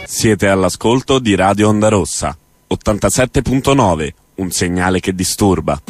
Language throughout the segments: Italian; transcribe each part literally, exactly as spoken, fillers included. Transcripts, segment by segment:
Siete all'ascolto di Radio Onda Rossa, ottantasette punto nove, un segnale che disturba.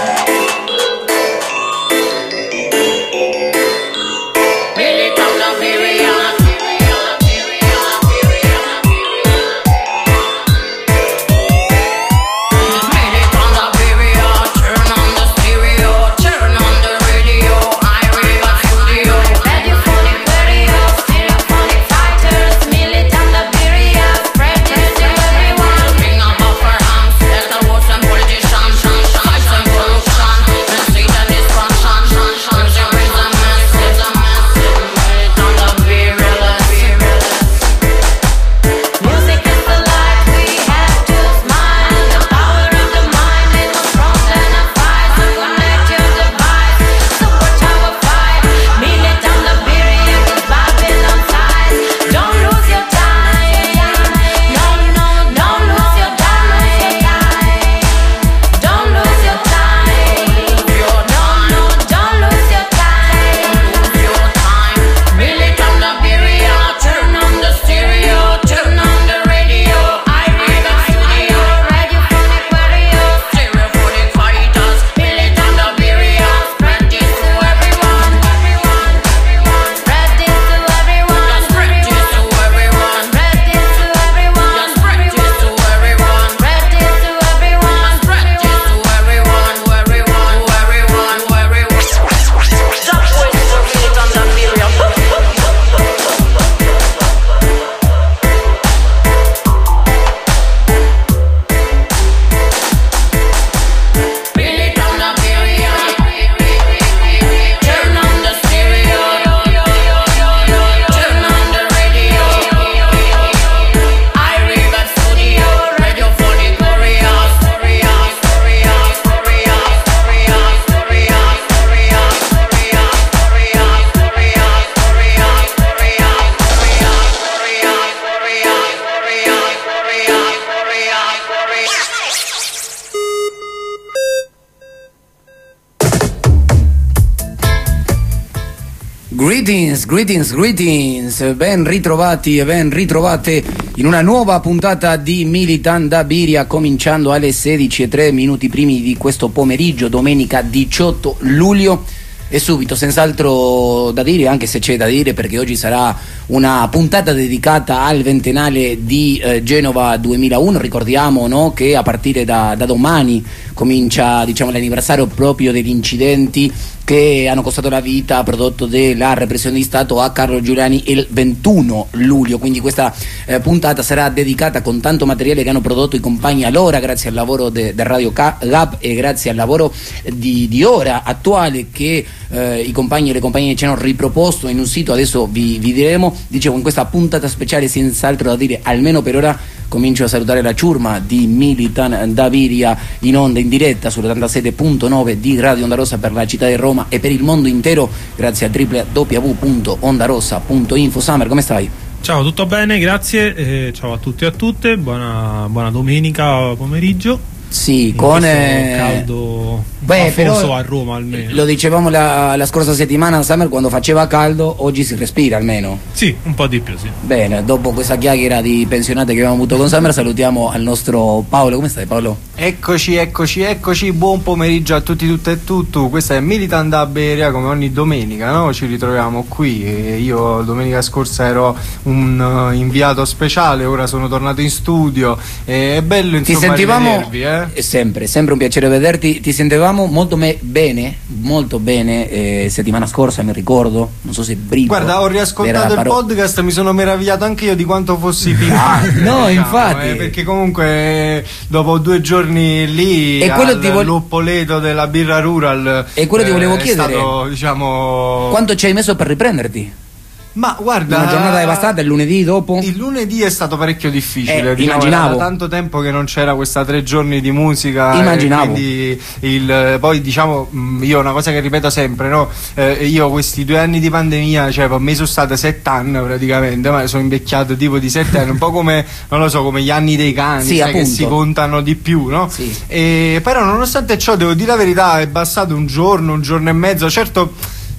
Greetings, greetings, greetings, ben ritrovati e ben ritrovate in una nuova puntata di Militant da Biria, cominciando alle sedici e tre minuti primi di questo pomeriggio, domenica diciotto luglio. E subito, senz'altro da dire, anche se c'è da dire, perché oggi sarà una puntata dedicata al ventennale di eh, Genova duemilauno. Ricordiamo, no, che a partire da, da domani comincia, diciamo, l'anniversario proprio degli incidenti che hanno costato la vita, prodotto della repressione di Stato, a Carlo Giuliani il ventuno luglio. Quindi questa eh, puntata sarà dedicata con tanto materiale che hanno prodotto i compagni allora, grazie al lavoro del de Radio Gap e grazie al lavoro di, di ora attuale che eh, i compagni e le compagne ci hanno riproposto in un sito. Adesso vi, vi diremo. Dicevo, in questa puntata speciale, senz'altro da dire, almeno per ora, comincio a salutare la ciurma di Militant da Biria, in onda, in diretta sull'ottantasette punto nove di Radio Onda Rossa per la città di Roma e per il mondo intero, grazie a w w w punto ondarossa punto info. Summer, come stai? Ciao, tutto bene, grazie, eh, ciao a tutti e a tutte, buona, buona domenica pomeriggio. Sì, in con eh... caldo Beh, però, a Roma almeno. Lo dicevamo la, la scorsa settimana, Summer, quando faceva caldo, oggi si respira almeno. Sì, un po' di più, sì. Bene, dopo questa chiacchiera di pensionate che abbiamo avuto con Summer, salutiamo al nostro Paolo. Come stai, Paolo? Eccoci, eccoci, eccoci, buon pomeriggio a tutti, tutte e tutto. Questa è Militant da Biria, come ogni domenica, no? Ci ritroviamo qui. E io domenica scorsa ero un uh, inviato speciale, ora sono tornato in studio. E è bello, insomma, ti sentivamo, rivedervi, eh? Sempre, sempre un piacere vederti. Ti sentivamo molto me- bene, molto bene eh, settimana scorsa, mi ricordo, non so se brigo. Guarda, ho riascoltato il paro- podcast, mi sono meravigliato anche io di quanto fossi pigante. No, diciamo, infatti, eh, perché comunque dopo due giorni lì e quello ti vol- l'Oppoleto della birra rural, e quello eh, ti volevo chiedere, è stato, diciamo, quanto ci hai messo per riprenderti? Ma guarda, una giornata devastata, il lunedì dopo? Il lunedì è stato parecchio difficile, eh, diciamo, immaginavo. Era tanto tempo che non c'era questa tre giorni di musica. Immaginavo. Quindi il, poi diciamo, io una cosa che ripeto sempre, no? Eh, io questi due anni di pandemia, cioè per me sono state sette anni praticamente, ma sono invecchiato tipo di sette anni, un po' come, non lo so, come gli anni dei cani, sì, sai, che si contano di più, no? Sì. E, però nonostante ciò, devo dire la verità, è bastato un giorno, un giorno e mezzo, certo.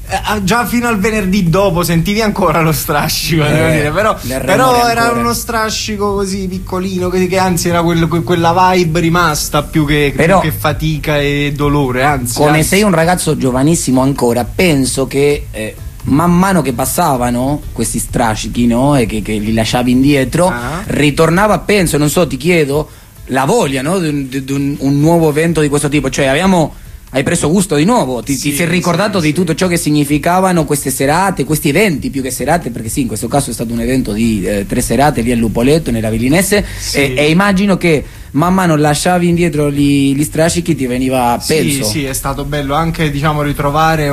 Eh, già fino al venerdì dopo sentivi ancora lo strascico, eh, devo dire, però, però era uno strascico così piccolino, che, che anzi era quel, quella vibe rimasta più che, però, più che fatica e dolore, anzi come anzi. sei un ragazzo giovanissimo ancora, penso che eh, man mano che passavano questi strascichi, no? E che, che li lasciavi indietro, ah. ritornava, penso, non so, ti chiedo, la voglia, no? di, un, di un, un nuovo evento di questo tipo, cioè abbiamo... Hai preso gusto di nuovo, ti, sì, ti sei ricordato sì, di tutto ciò che significavano queste serate, questi eventi più che serate, perché sì, in questo caso è stato un evento di eh, tre serate lì a Lupoletto, nella Vilinese, sì. e, e immagino che man mano lasciavi indietro gli, gli strascichi, ti veniva peso. Sì, sì, è stato bello anche, diciamo, ritrovare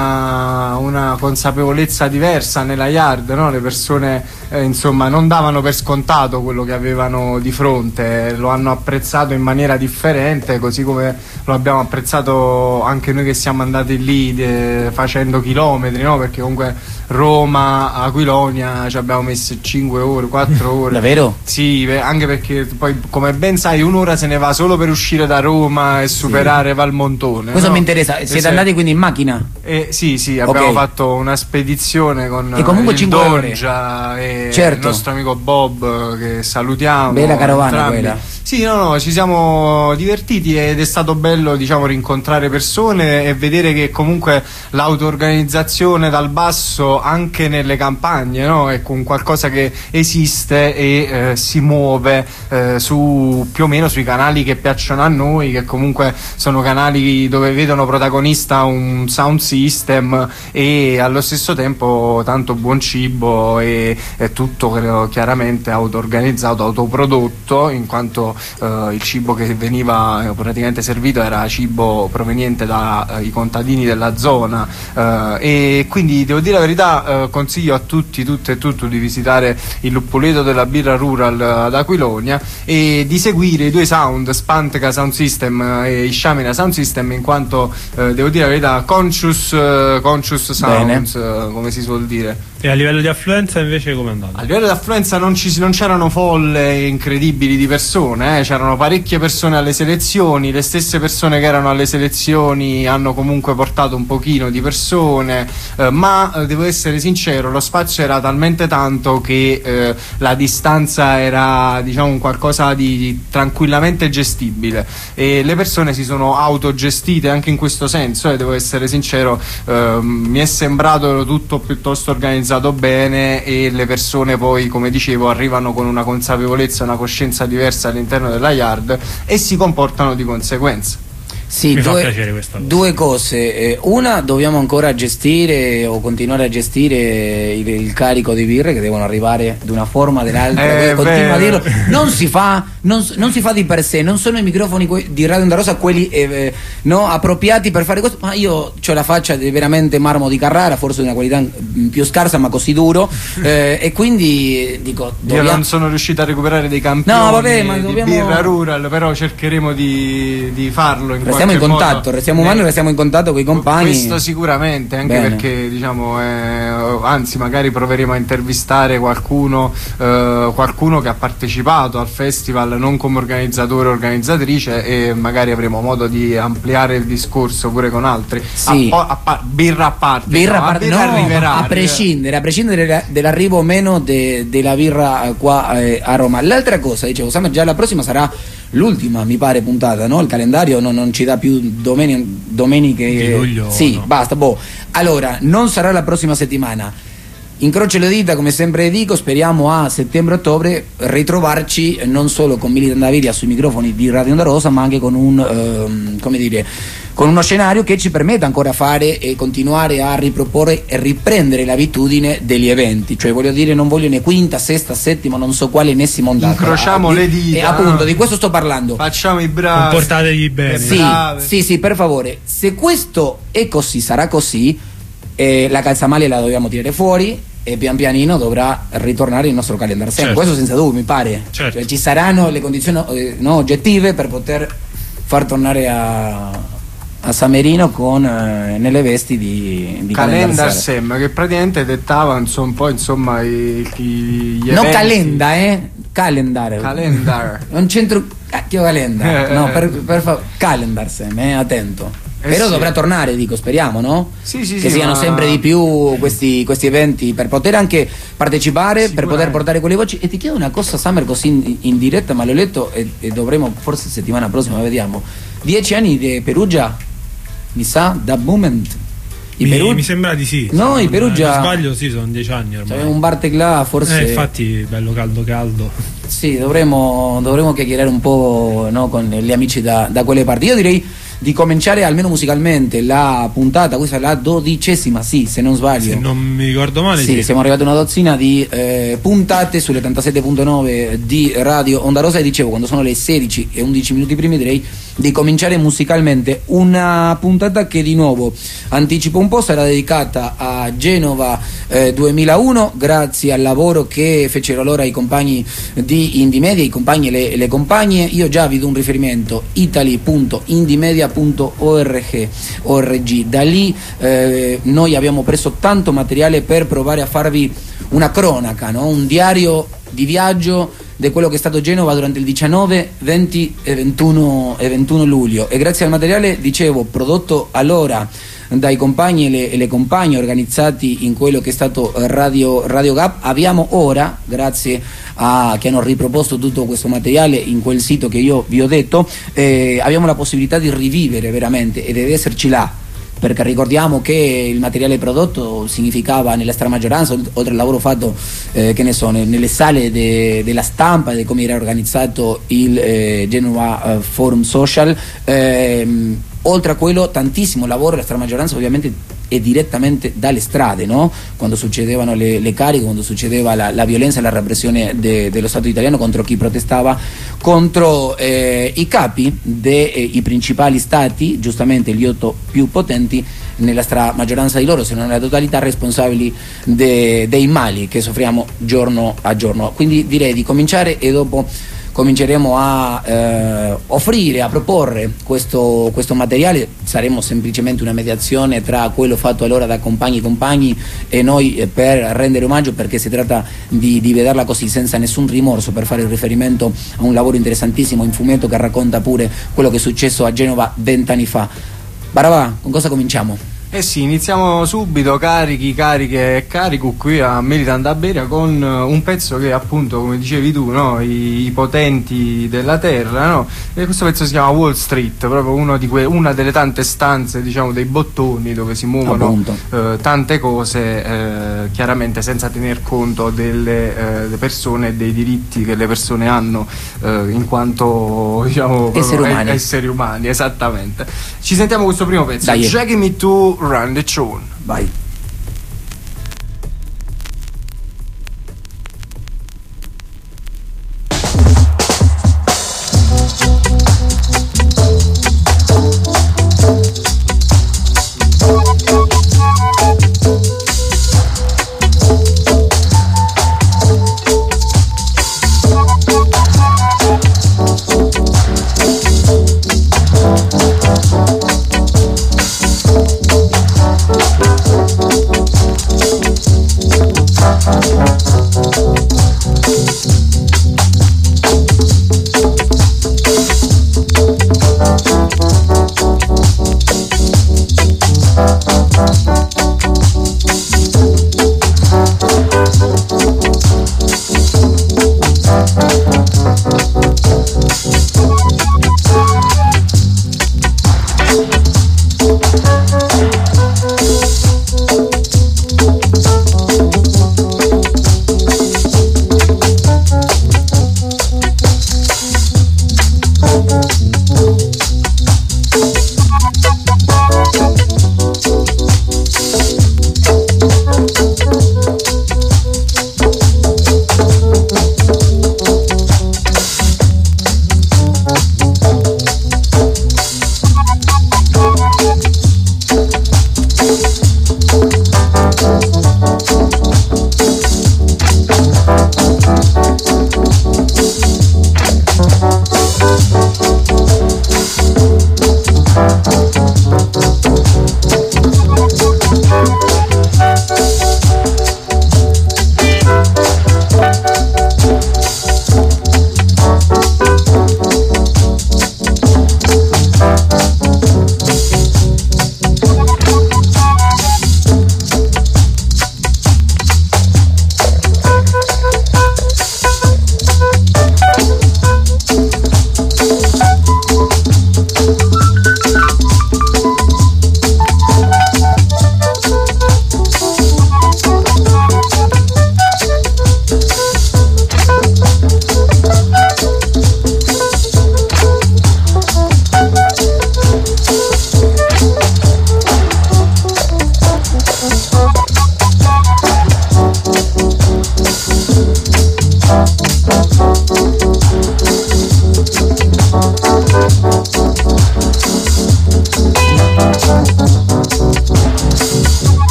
una, una consapevolezza diversa nella yard, no? Le persone eh, insomma non davano per scontato quello che avevano di fronte, lo hanno apprezzato in maniera differente, così come lo abbiamo apprezzato anche noi che siamo andati lì de, facendo chilometri, no? Perché comunque Roma, Aquilonia ci abbiamo messo cinque ore, quattro ore. Davvero? Sì, anche perché poi, come ben sai, un'ora se ne va solo per uscire da Roma e superare sì. Valmontone. Questo no? mi interessa. Siete Esatto. andati quindi in macchina? Eh, sì, sì, abbiamo okay. fatto una spedizione con e comunque il cinque ore. Dongia e certo. il nostro amico Bob, che salutiamo. Bella carovana entrambi. quella. Sì, no, no, ci siamo divertiti ed è stato bello, diciamo, rincontrare persone e vedere che comunque l'auto-organizzazione dal basso anche nelle campagne, no? È un qualcosa che esiste e eh, si muove eh, su più o meno sui canali che piacciono a noi, che comunque sono canali dove vedono protagonista un sound system e allo stesso tempo tanto buon cibo e, e tutto chiaramente auto-organizzato, autoprodotto, in quanto Uh, il cibo che veniva uh, praticamente servito era cibo proveniente dai uh, contadini della zona uh, e quindi devo dire la verità, uh, consiglio a tutti, tutte e tutto di visitare il Luppoleto della birra rural uh, ad Aquilonia e di seguire i due sound, Spanteca Sound System uh, e Isciamina Sound System, in quanto uh, devo dire la verità conscious, uh, conscious sounds, uh, come si suol dire. E a livello di affluenza invece come è andato? A livello di affluenza non, ci, non c'erano folle incredibili di persone, eh? C'erano parecchie persone alle selezioni, le stesse persone che erano alle selezioni hanno comunque portato un pochino di persone, eh, ma eh, devo essere sincero, lo spazio era talmente tanto che eh, la distanza era, diciamo, un qualcosa di, di tranquillamente gestibile e le persone si sono autogestite anche in questo senso, e devo essere sincero, eh, mi è sembrato tutto piuttosto organizzato bene e le persone poi, come dicevo, arrivano con una consapevolezza, una coscienza diversa all'interno della yard e si comportano di conseguenza. Sì, Mi due, fa piacere questa cosa. Due cose, eh, una, dobbiamo ancora gestire o continuare a gestire il, il carico di birre che devono arrivare di una forma o dell'altra, eh, continuo a dirlo, non si fa non, non si fa di per sé, non sono i microfoni di Radio Onda Rossa quelli eh, no, appropriati per fare questo, ma io ho la faccia di veramente marmo di Carrara, forse di una qualità più scarsa ma così duro, eh, e quindi dico dobbiamo... io non sono riuscito a recuperare dei campioni no, vabbè, ma dobbiamo... di birra rural, però cercheremo di, di farlo in restiamo in contatto, modo. restiamo umani, eh, restiamo in contatto con i compagni. Questo sicuramente, anche Bene. perché diciamo eh, anzi magari proveremo a intervistare qualcuno eh, qualcuno che ha partecipato al festival non come organizzatore o organizzatrice, e magari avremo modo di ampliare il discorso pure con altri. Sì. a, a, a, birra a parte, birra no, a, parte, birra no, arriverà, a prescindere a prescindere dell'arrivo o meno de, della birra qua eh, a Roma. L'altra cosa, dicevo, Sam, già la prossima sarà l'ultima, mi pare, puntata, no? Il calendario non, non ci dà più domeni, domeniche di luglio, sì, no. Basta, boh. Allora, non sarà la prossima settimana. Incrocio le dita, come sempre dico, speriamo a settembre-ottobre ritrovarci non solo con Militan da Viria sui microfoni di Radio Onda Rossa, ma anche con un ehm, come dire, con uno scenario che ci permetta ancora fare e continuare a riproporre e riprendere l'abitudine degli eventi. Cioè, voglio dire, non voglio né quinta, sesta, settima, non so quale ennesima ondata. Incrociamo ah, le di, dita. E appunto, di questo sto parlando. Facciamo i bravi. Comportatevi bene. Sì, sì, sì, per favore. Se questo è così, sarà così, eh, la calzamaglia la dobbiamo tirare fuori e pian pianino dovrà ritornare il nostro calendar. Certo. Questo senza dubbio, mi pare. Certo. Cioè, ci saranno le condizioni eh, no, oggettive per poter far tornare a, a Samerino con eh, nelle vesti di, di Calendar Sem, che praticamente dettava insomma, un po' insomma i, i, gli no eventi. calenda, eh? Calendar. Calendar. Non c'entro cacchio calendar. No, per, per favore, Calendar Sem, eh? Attento. Eh Però sì. dovrà tornare, dico, speriamo, no? Sì, sì, che sì, siano ma- sempre di più questi, questi eventi per poter anche partecipare, per Sicuramente. poter portare quelle voci. E ti chiedo una cosa, Summer, così in, in diretta, ma l'ho letto e, e dovremo, forse settimana prossima, vediamo. Dieci anni di Perugia, mi sa, da moment. I Mi, Peru- mi sembra di sì. No, Se i non- Perugia- non sbaglio, sì, sono dieci anni ormai. C'è un bar teclà, forse. Eh, infatti, bello caldo caldo. Sì, dovremmo, dovremmo chiacchierare un po', no, con gli amici da, da quelle parti. Io direi di cominciare almeno musicalmente la puntata, questa è la dodicesima, sì, se non sbaglio. Se non mi ricordo male, Sì, sì. siamo arrivati a una dozzina di eh, puntate sull'ottantasette punto nove di Radio Onda Rosa e dicevo, quando sono le sedici e undici minuti primi, direi di cominciare musicalmente una puntata che di nuovo anticipo un po', sarà dedicata a Genova eh, duemilauno, grazie al lavoro che fecero allora i compagni di Indie Media, i compagni e le, le compagne. Io già vi do un riferimento, italy punto indiemedia punto org. Da lì eh, noi abbiamo preso tanto materiale per provare a farvi una cronaca, no? Un diario di viaggio di quello che è stato Genova durante il diciannove, venti e ventuno, e ventuno luglio, e grazie al materiale, dicevo, prodotto allora dai compagni e le, e le compagne organizzati in quello che è stato Radio, Radio Gap, abbiamo ora, grazie a che hanno riproposto tutto questo materiale in quel sito che io vi ho detto, eh, abbiamo la possibilità di rivivere veramente, e deve esserci là, perché ricordiamo che il materiale prodotto significava, nella stramaggioranza, oltre al lavoro fatto eh, che ne so, nelle sale de, della stampa, di come era organizzato il eh, Genova eh, Forum Social, ehm, oltre a quello tantissimo lavoro, la stramaggioranza ovviamente è direttamente dalle strade, no? Quando succedevano le, le cariche, quando succedeva la, la violenza e la repressione de, dello Stato italiano contro chi protestava contro eh, i capi dei eh, principali stati, giustamente gli otto più potenti, nella stramaggioranza di loro, se non nella totalità, responsabili de, dei mali che soffriamo giorno a giorno. Quindi direi di cominciare e dopo cominceremo a eh, offrire, a proporre questo, questo materiale. Saremo semplicemente una mediazione tra quello fatto allora da compagni e compagni e noi, eh, per rendere omaggio, perché si tratta di, di vederla così, senza nessun rimorso, per fare riferimento a un lavoro interessantissimo in fumetto che racconta pure quello che è successo a Genova vent'anni fa. Barabà, con cosa cominciamo? Eh sì, iniziamo subito, carichi, cariche e carico qui a Militant da Beria con un pezzo che, appunto, come dicevi tu, no? I, i potenti della terra, no? E questo pezzo si chiama Wall Street, proprio uno di que- una delle tante stanze, diciamo, dei bottoni dove si muovono eh, tante cose, eh, chiaramente senza tener conto delle eh, persone e dei diritti che le persone hanno eh, in quanto, diciamo, esseri umani. esseri umani, esattamente. Ci sentiamo questo primo pezzo, Dai. Dragging Me to Run the Throne. Vai. We'll be right back.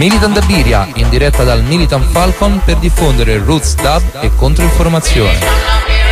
Militant Dabiria, in diretta dal Militant Falcon per diffondere roots dub e controinformazione.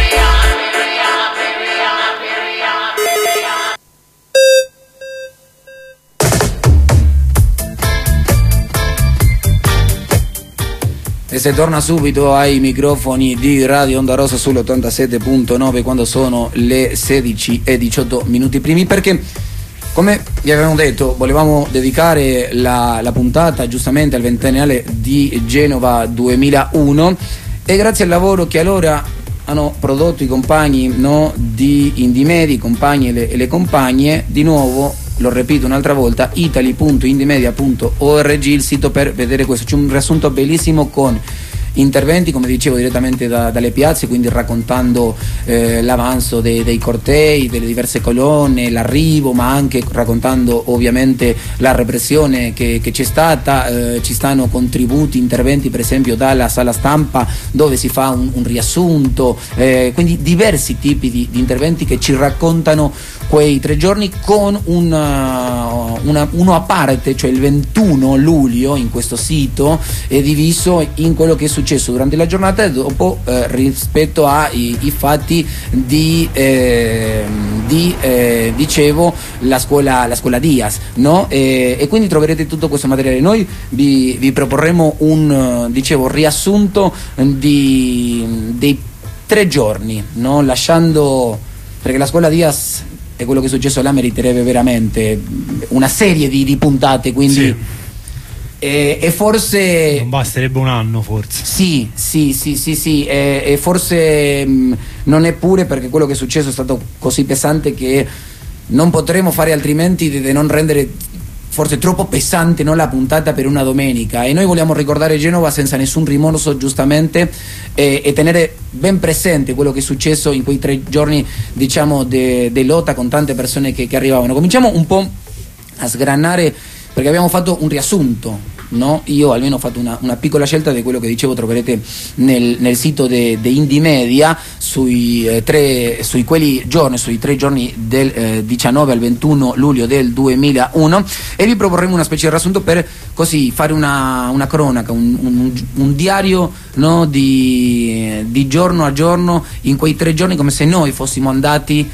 E se torna subito ai microfoni di Radio Onda Rossa sull'ottantasette punto nove quando sono le sedici e diciotto minuti primi, perché come vi avevamo detto volevamo dedicare la, la puntata giustamente al ventennale di Genova duemilauno, e grazie al lavoro che allora hanno prodotto i compagni, no, di Indimedi, i compagni e le, e le compagne, di nuovo lo ripeto un'altra volta, italy punto indimedia punto org, il sito per vedere questo. C'è un riassunto bellissimo con interventi, come dicevo, direttamente da, dalle piazze, quindi raccontando eh, l'avanzo dei, dei cortei, delle diverse colonne, l'arrivo, ma anche raccontando ovviamente la repressione che, che c'è stata. Eh, ci stanno contributi, interventi per esempio dalla sala stampa dove si fa un, un riassunto, eh, quindi diversi tipi di, di interventi che ci raccontano quei tre giorni, con una, una, uno a parte, cioè il ventuno luglio in questo sito è diviso in quello che è successo durante la giornata e dopo eh, rispetto ai i fatti di, eh, di eh, dicevo la scuola, la scuola Diaz, no? E, e quindi troverete tutto questo materiale. Noi vi, vi proporremo un dicevo riassunto di, dei tre giorni, no? Lasciando, perché la scuola Diaz e quello che è successo là meriterebbe veramente una serie di, di puntate, quindi sì. e, e forse non basterebbe un anno, forse. Sì, sì, sì, sì, sì e, e forse mh, non è pure, perché quello che è successo è stato così pesante che non potremo fare altrimenti di, di non rendere forse troppo pesante, no, la puntata per una domenica, e noi vogliamo ricordare Genova senza nessun rimorso, giustamente, e, e tenere ben presente quello che è successo in quei tre giorni, diciamo, di lotta con tante persone che, che arrivavano. Cominciamo un po' a sgranare, perché abbiamo fatto un riassunto, no? Io almeno ho fatto una, una piccola scelta di quello che dicevo, troverete nel, nel sito di Indimedia sui eh, tre sui quelli giorni, sui tre giorni del eh, diciannove al ventuno luglio del duemilauno, e vi proporremo una specie di riassunto per così fare una, una cronaca, un, un, un diario, no, di, di giorno a giorno in quei tre giorni, come se noi fossimo andati,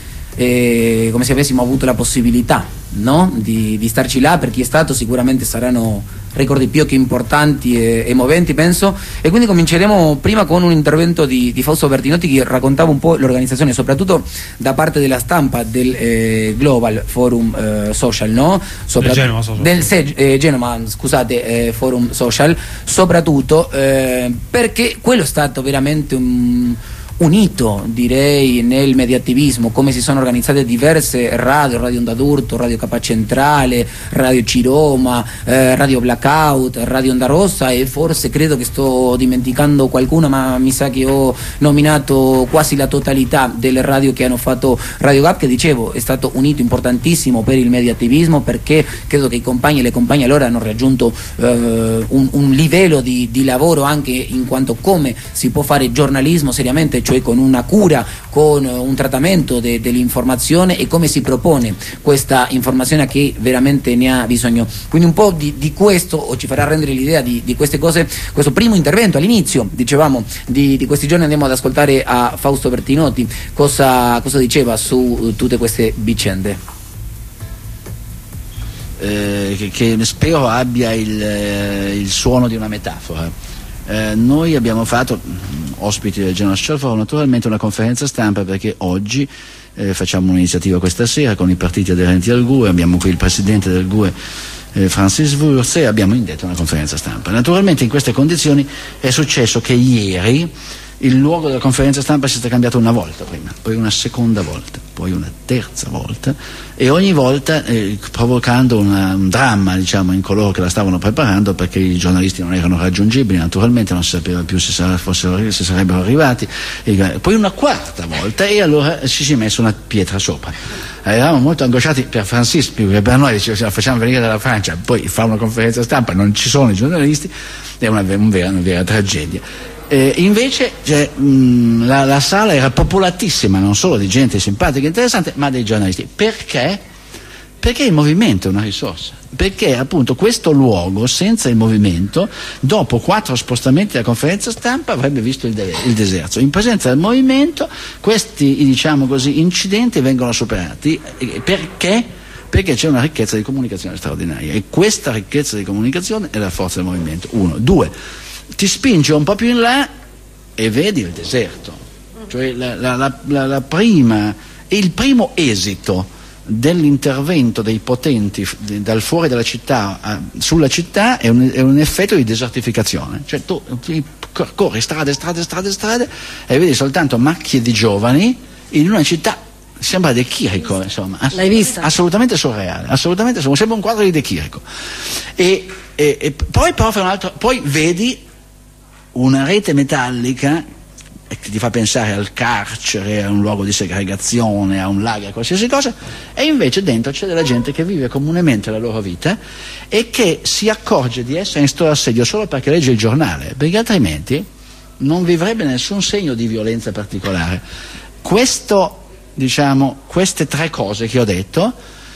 eh, come se avessimo avuto la possibilità, no, di, di starci là. Per chi è stato sicuramente saranno ricordi più che importanti e, e moventi, penso, e quindi cominceremo prima con un intervento di, di Fausto Bertinotti, che raccontava un po' l'organizzazione, soprattutto da parte della stampa del eh, Global Forum eh, Social, no? Sopra- del Genova Social. del Se- eh, Genova, scusate, eh, Forum Social, soprattutto eh, perché quello è stato veramente un unito, direi, nel mediattivismo, come si sono organizzate diverse radio, Radio Onda d'Urto, Radio Capa Centrale, Radio Ciroma, eh, Radio Blackout, Radio Onda Rossa, e forse credo che sto dimenticando qualcuno, ma mi sa che ho nominato quasi la totalità delle radio che hanno fatto Radio Gap, che dicevo è stato unito, importantissimo per il mediattivismo, perché credo che i compagni e le compagne allora hanno raggiunto eh, un, un livello di, di lavoro anche in quanto come si può fare giornalismo seriamente, cioè con una cura, con un trattamento de, dell'informazione, e come si propone questa informazione a chi veramente ne ha bisogno. Quindi un po' di, di questo o ci farà rendere l'idea di, di queste cose questo primo intervento all'inizio, dicevamo, di, di questi giorni. Andiamo ad ascoltare a Fausto Bertinotti cosa, cosa diceva su tutte queste vicende. Eh, che, che spero abbia il, eh, il suono di una metafora. Eh, noi abbiamo fatto, ospiti del Genova Social Forum, naturalmente una conferenza stampa, perché oggi eh, facciamo un'iniziativa questa sera con i partiti aderenti al G U E, abbiamo qui il presidente del G U E eh, Francis Wurz, e abbiamo indetto una conferenza stampa. Naturalmente in queste condizioni è successo che ieri il luogo della conferenza stampa si è cambiato una volta prima, poi una seconda volta, poi una terza volta, e ogni volta eh, provocando una, un dramma, diciamo, in coloro che la stavano preparando, perché i giornalisti non erano raggiungibili, naturalmente non si sapeva più se, sarà, fossero, se sarebbero arrivati, e poi una quarta volta, e allora ci si è messo una pietra sopra. Eravamo molto angosciati per Francis, più che per noi, diceva, se la facciamo venire dalla Francia, poi fa una conferenza stampa, non ci sono i giornalisti, è una, una, vera, una vera tragedia. Eh, invece cioè, mh, la, la sala era popolatissima, non solo di gente simpatica e interessante, ma dei giornalisti. Perché? Perché il movimento è una risorsa, perché appunto questo luogo senza il movimento, dopo quattro spostamenti della conferenza stampa, avrebbe visto il, de- il deserto. In presenza del movimento questi, diciamo così, incidenti vengono superati. Perché? Perché c'è una ricchezza di comunicazione straordinaria, e questa ricchezza di comunicazione è la forza del movimento. Uno. Due, ti spinge un po' più in là e vedi il deserto, cioè la, la, la, la, la prima, il primo esito dell'intervento dei potenti dal fuori della città a, sulla città è un, è un effetto di desertificazione, cioè tu ti corri strade, strade, strade, strade e vedi soltanto macchie di giovani in una città, sembra De Chirico, insomma. Ass- L'hai vista? Assolutamente surreale, assolutamente surreale, sembra un quadro di De Chirico. E, e, e poi, un altro, poi vedi una rete metallica che ti fa pensare al carcere, a un luogo di segregazione, a un lager, qualsiasi cosa, e invece dentro c'è della gente che vive comunemente la loro vita e che si accorge di essere in stato d'assedio solo perché legge il giornale, perché altrimenti non vivrebbe nessun segno di violenza particolare. Questo, diciamo, queste tre cose che ho detto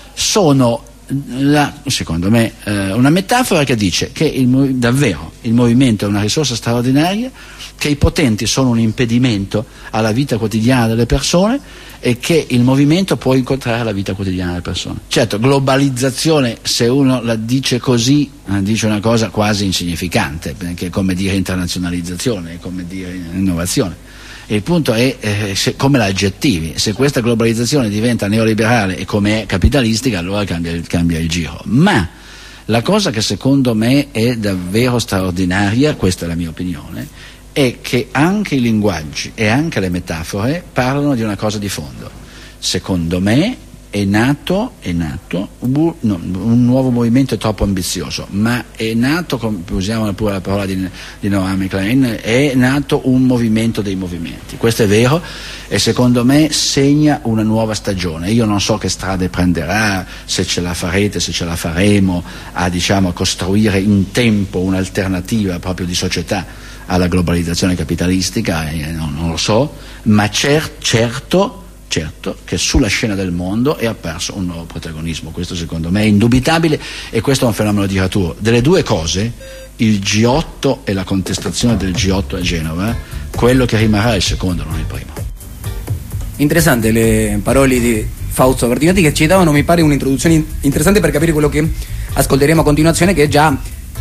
sono la, secondo me eh, una metafora che dice che il, davvero il movimento è una risorsa straordinaria, che i potenti sono un impedimento alla vita quotidiana delle persone e che il movimento può incontrare la vita quotidiana delle persone. Certo, globalizzazione, se uno la dice così, dice una cosa quasi insignificante, perché è come dire internazionalizzazione, è come dire innovazione. Il punto è eh, se, come l'aggettivi. Se questa globalizzazione diventa neoliberale e come è capitalistica, allora cambia, cambia il giro. Ma la cosa che secondo me è davvero straordinaria, questa è la mia opinione, è che anche i linguaggi e anche le metafore parlano di una cosa di fondo. Secondo me è nato, è nato un, no, un nuovo movimento, è troppo ambizioso, ma è nato, usiamo pure la parola di, di Noam Klein, è nato un movimento dei movimenti. Questo è vero e secondo me segna una nuova stagione. Io non so che strade prenderà, se ce la farete, se ce la faremo a, diciamo, a costruire in tempo un'alternativa proprio di società alla globalizzazione capitalistica, eh, non, non lo so, ma cer- certo certo che sulla scena del mondo è apparso un nuovo protagonismo. Questo secondo me è indubitabile e questo è un fenomeno di duraturo. Delle due cose, il G otto e la contestazione del G otto a Genova, quello che rimarrà è il secondo, non il primo. Interessante le parole di Fausto Verdinotti, che ci davano, mi pare, un'introduzione interessante per capire quello che ascolteremo a continuazione, che già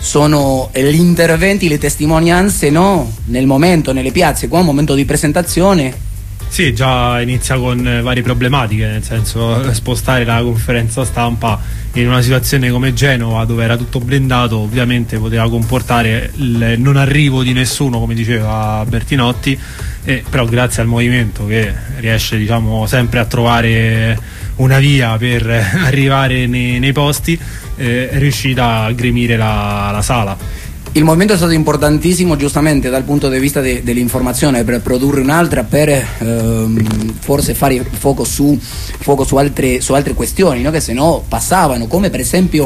sono gli interventi, le testimonianze, no? Nel momento, nelle piazze, qua un momento di presentazione. Sì, già inizia con varie problematiche, nel senso spostare la conferenza stampa in una situazione come Genova, dove era tutto blindato, ovviamente poteva comportare il non arrivo di nessuno, come diceva Bertinotti, e però grazie al movimento che riesce, diciamo, sempre a trovare una via per arrivare nei, nei posti, eh, è riuscita a gremire la, la sala. Il movimento è stato importantissimo, giustamente, dal punto di vista de- dell'informazione, per produrre un'altra, per ehm, forse fare fuoco su, fuoco su, altre, su altre questioni, no? Che se no passavano, come per esempio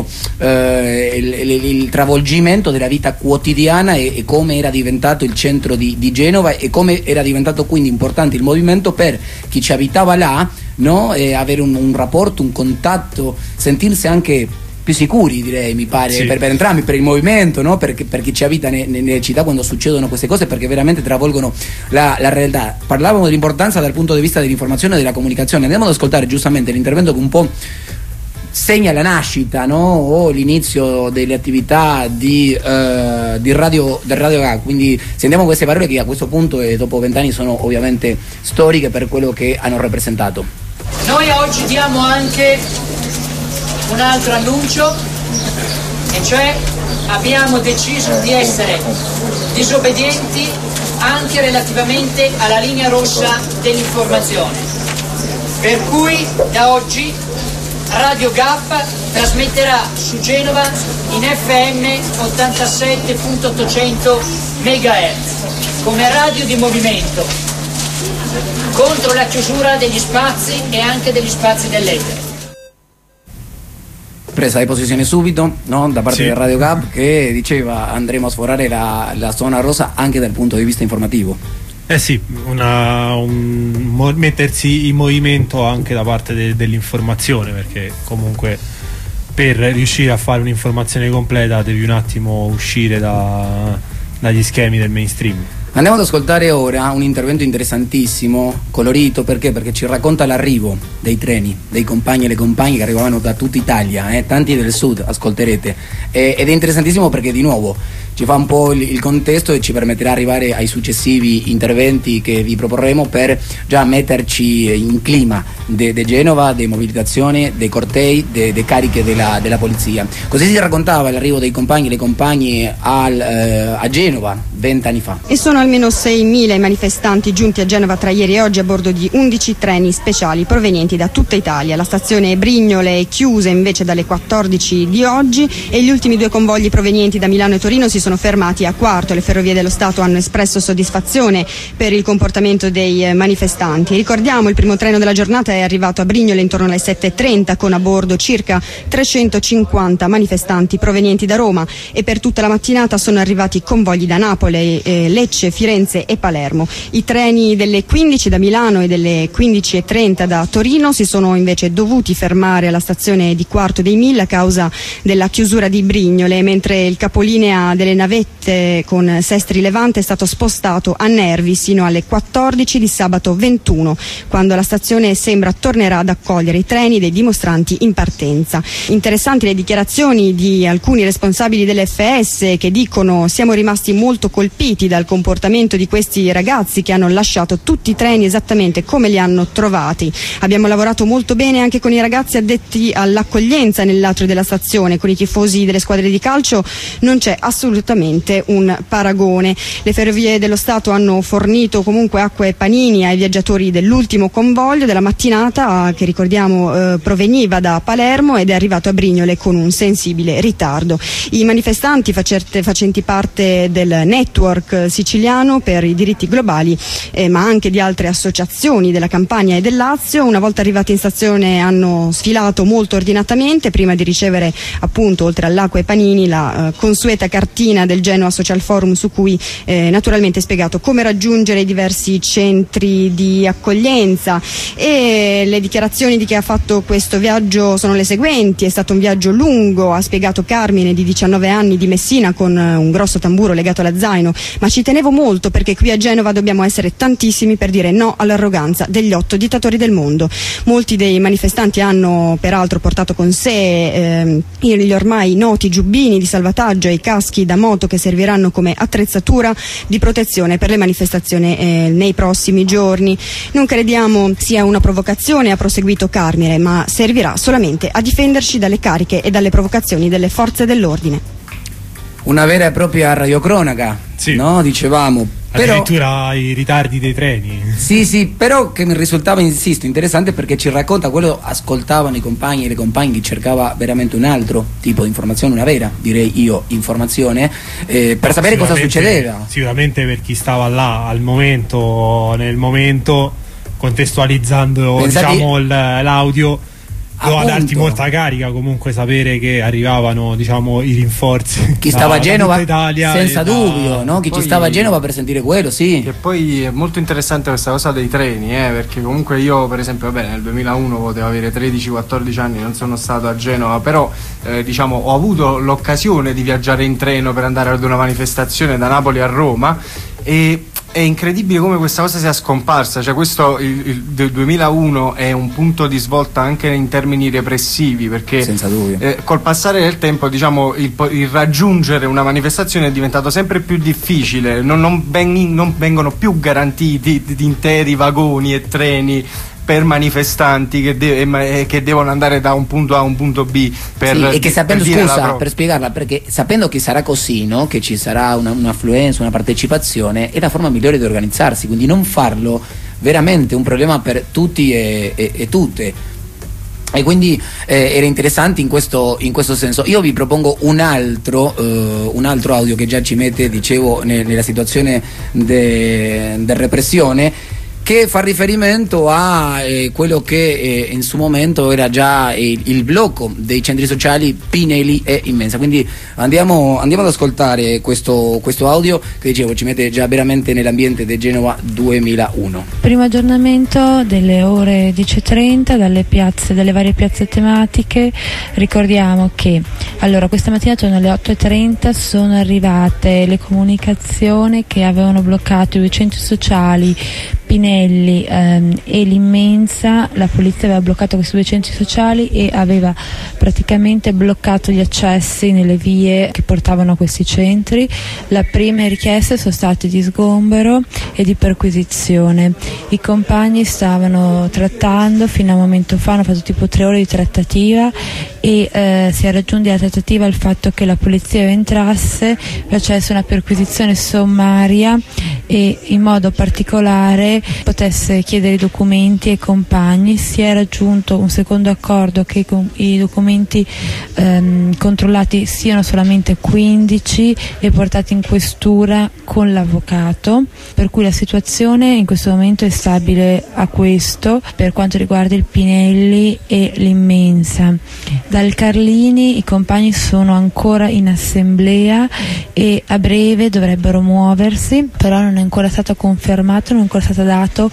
eh, il, il, il travolgimento della vita quotidiana e, e come era diventato il centro di, di Genova e come era diventato quindi importante il movimento per chi ci abitava là, no? E avere un, un rapporto, un contatto, sentirsi anche più sicuri, direi, mi pare, sì. per, per entrambi, per il movimento, no? per, per chi ci abita ne, ne, nelle città quando succedono queste cose, perché veramente travolgono la, la realtà. Parlavamo dell'importanza dal punto di vista dell'informazione e della comunicazione. Andiamo ad ascoltare giustamente l'intervento che un po' segna la nascita, no? O l'inizio delle attività di, uh, di radio, del Radio Gag. Quindi sentiamo queste parole che a questo punto e dopo vent'anni sono ovviamente storiche per quello che hanno rappresentato. Noi oggi diamo anche un altro annuncio, e cioè abbiamo deciso di essere disobbedienti anche relativamente alla linea rossa dell'informazione, per cui da oggi Radio Gap trasmetterà su Genova in F M ottantasette virgola ottocento megahertz come radio di movimento contro la chiusura degli spazi e anche degli spazi dell'etere. Presa di posizione subito, no? Da parte sì. del Radio Gab, che diceva andremo a sforare la, la zona rosa anche dal punto di vista informativo. Eh sì, una, un, mettersi in movimento anche da parte de, dell'informazione, perché comunque per riuscire a fare un'informazione completa devi un attimo uscire da, dagli schemi del mainstream. Andiamo ad ascoltare ora un intervento interessantissimo, colorito, perché? Perché ci racconta l'arrivo dei treni, dei compagni e le compagne che arrivavano da tutta Italia, eh? Tanti del sud, ascolterete, eh, ed è interessantissimo perché di nuovo ci fa un po' il, il contesto e ci permetterà di arrivare ai successivi interventi che vi proporremo per già metterci in clima di Genova, di mobilitazione, dei cortei, delle cariche della, della polizia. Così si raccontava l'arrivo dei compagni e le compagne al, eh, a Genova vent'anni fa. E sono almeno seimila i manifestanti giunti a Genova tra ieri e oggi a bordo di undici treni speciali provenienti da tutta Italia. La stazione Brignole è chiusa invece dalle quattordici di oggi e gli ultimi due convogli provenienti da Milano e Torino si sono fermati a Quarto. Le Ferrovie dello Stato hanno espresso soddisfazione per il comportamento dei manifestanti. Ricordiamo, il primo treno della giornata è arrivato a Brignole intorno alle sette e trenta con a bordo circa trecentocinquanta manifestanti provenienti da Roma, e per tutta la mattinata sono arrivati convogli da Napoli, eh, Lecce, Firenze e Palermo. I treni delle quindici da Milano e delle quindici e trenta da Torino si sono invece dovuti fermare alla stazione di Quarto dei Mille a causa della chiusura di Brignole, mentre il capolinea delle navette con Sestri Levante è stato spostato a Nervi sino alle quattordici di sabato ventuno, quando la stazione sembra tornerà ad accogliere i treni dei dimostranti in partenza. Interessanti le dichiarazioni di alcuni responsabili dell'F S che dicono: siamo rimasti molto colpiti dal comportamento di questi ragazzi che hanno lasciato tutti i treni esattamente come li hanno trovati. Abbiamo lavorato molto bene anche con i ragazzi addetti all'accoglienza nell'atrio della stazione, con i tifosi delle squadre di calcio non c'è assolutamente un paragone. Le Ferrovie dello Stato hanno fornito comunque acqua e panini ai viaggiatori dell'ultimo convoglio della mattinata, che ricordiamo eh, proveniva da Palermo ed è arrivato a Brignole con un sensibile ritardo. I manifestanti facerte, facenti parte del network siciliano per i diritti globali, eh, ma anche di altre associazioni della Campania e del Lazio, una volta arrivati in stazione hanno sfilato molto ordinatamente prima di ricevere, appunto, oltre all'acqua e panini, la eh, consueta cartina del Genoa Social Forum, su cui eh, naturalmente è spiegato come raggiungere i diversi centri di accoglienza. E le dichiarazioni di chi ha fatto questo viaggio sono le seguenti: è stato un viaggio lungo, ha spiegato Carmine, di diciannove anni, di Messina, con eh, un grosso tamburo legato alla zaino, ma ci tenevo molto perché qui a Genova dobbiamo essere tantissimi per dire no all'arroganza degli otto dittatori del mondo. Molti dei manifestanti hanno peraltro portato con sé eh, gli ormai noti giubbini di salvataggio e i caschi da moto che serviranno come attrezzatura di protezione per le manifestazioni eh, nei prossimi giorni. Non crediamo sia una provocazione, ha proseguito Carmine, ma servirà solamente a difenderci dalle cariche e dalle provocazioni delle forze dell'ordine. Una vera e propria radiocronaca, sì, no? Dicevamo. Addirittura i ritardi dei treni. Sì, sì, però che mi risultava, insisto, interessante perché ci racconta quello, ascoltavano i compagni e le compagne, chi cercava veramente un altro tipo di informazione, una vera, direi io, informazione, eh, per sapere cosa succedeva. Sicuramente per chi stava là al momento, nel momento, contestualizzando, Pensati... diciamo, l'audio, doveva darti molta carica comunque sapere che arrivavano, diciamo, i rinforzi. Chi stava da, a Genova Italia, senza da... dubbio, no? Chi poi, ci stava a Genova per sentire quello, sì. E poi è molto interessante questa cosa dei treni, eh, perché comunque io, per esempio, vabbè, nel duemilauno potevo avere tredici quattordici anni, non sono stato a Genova, però eh, diciamo ho avuto l'occasione di viaggiare in treno per andare ad una manifestazione da Napoli a Roma, e è incredibile come questa cosa sia scomparsa. Cioè questo, il, il del duemilauno è un punto di svolta anche in termini repressivi, perché senza dubbio eh, col passare del tempo, diciamo, il, il raggiungere una manifestazione è diventato sempre più difficile, non, non, ben, non vengono più garantiti di interi vagoni e treni per manifestanti che, de che devono andare da un punto A a un punto B per, sì, e che sapendo, per scusa, per spiegarla, perché sapendo che sarà così, no? Che ci sarà un'affluenza, una, una partecipazione, è la forma migliore di organizzarsi, quindi non farlo veramente un problema per tutti e, e, e tutte. E quindi eh, era interessante in questo, in questo senso. Io vi propongo un altro, eh, un altro audio che già ci mette, dicevo, ne, nella situazione de, de repressione, che fa riferimento a eh, quello che eh, in suo momento era già il, il blocco dei centri sociali Pinelli e Immensa. Quindi andiamo, andiamo ad ascoltare questo, questo audio che, dicevo, ci mette già veramente nell'ambiente del Genova duemilauno. Primo aggiornamento delle ore dieci e trenta dalle piazze, dalle varie piazze tematiche. Ricordiamo che allora questa mattina attorno alle otto e trenta sono arrivate le comunicazioni che avevano bloccato i due centri sociali Pinelli ehm, e l'Immensa. La polizia aveva bloccato questi due centri sociali e aveva praticamente bloccato gli accessi nelle vie che portavano a questi centri. Le prime richieste sono state di sgombero e di perquisizione. I compagni stavano trattando fino a un momento fa, hanno fatto tipo tre ore di trattativa e eh, si è raggiunta la trattativa il fatto che la polizia entrasse, facesse una perquisizione sommaria e in modo particolare potesse chiedere i documenti ai compagni. Si è raggiunto un secondo accordo che i documenti ehm, controllati siano solamente quindici e portati in questura con l'avvocato, per cui la situazione in questo momento è stabile a questo per quanto riguarda il Pinelli e l'Immensa. Dal Carlini i compagni sono ancora in assemblea e a breve dovrebbero muoversi, però non è ancora stato confermato, non è ancora stato dato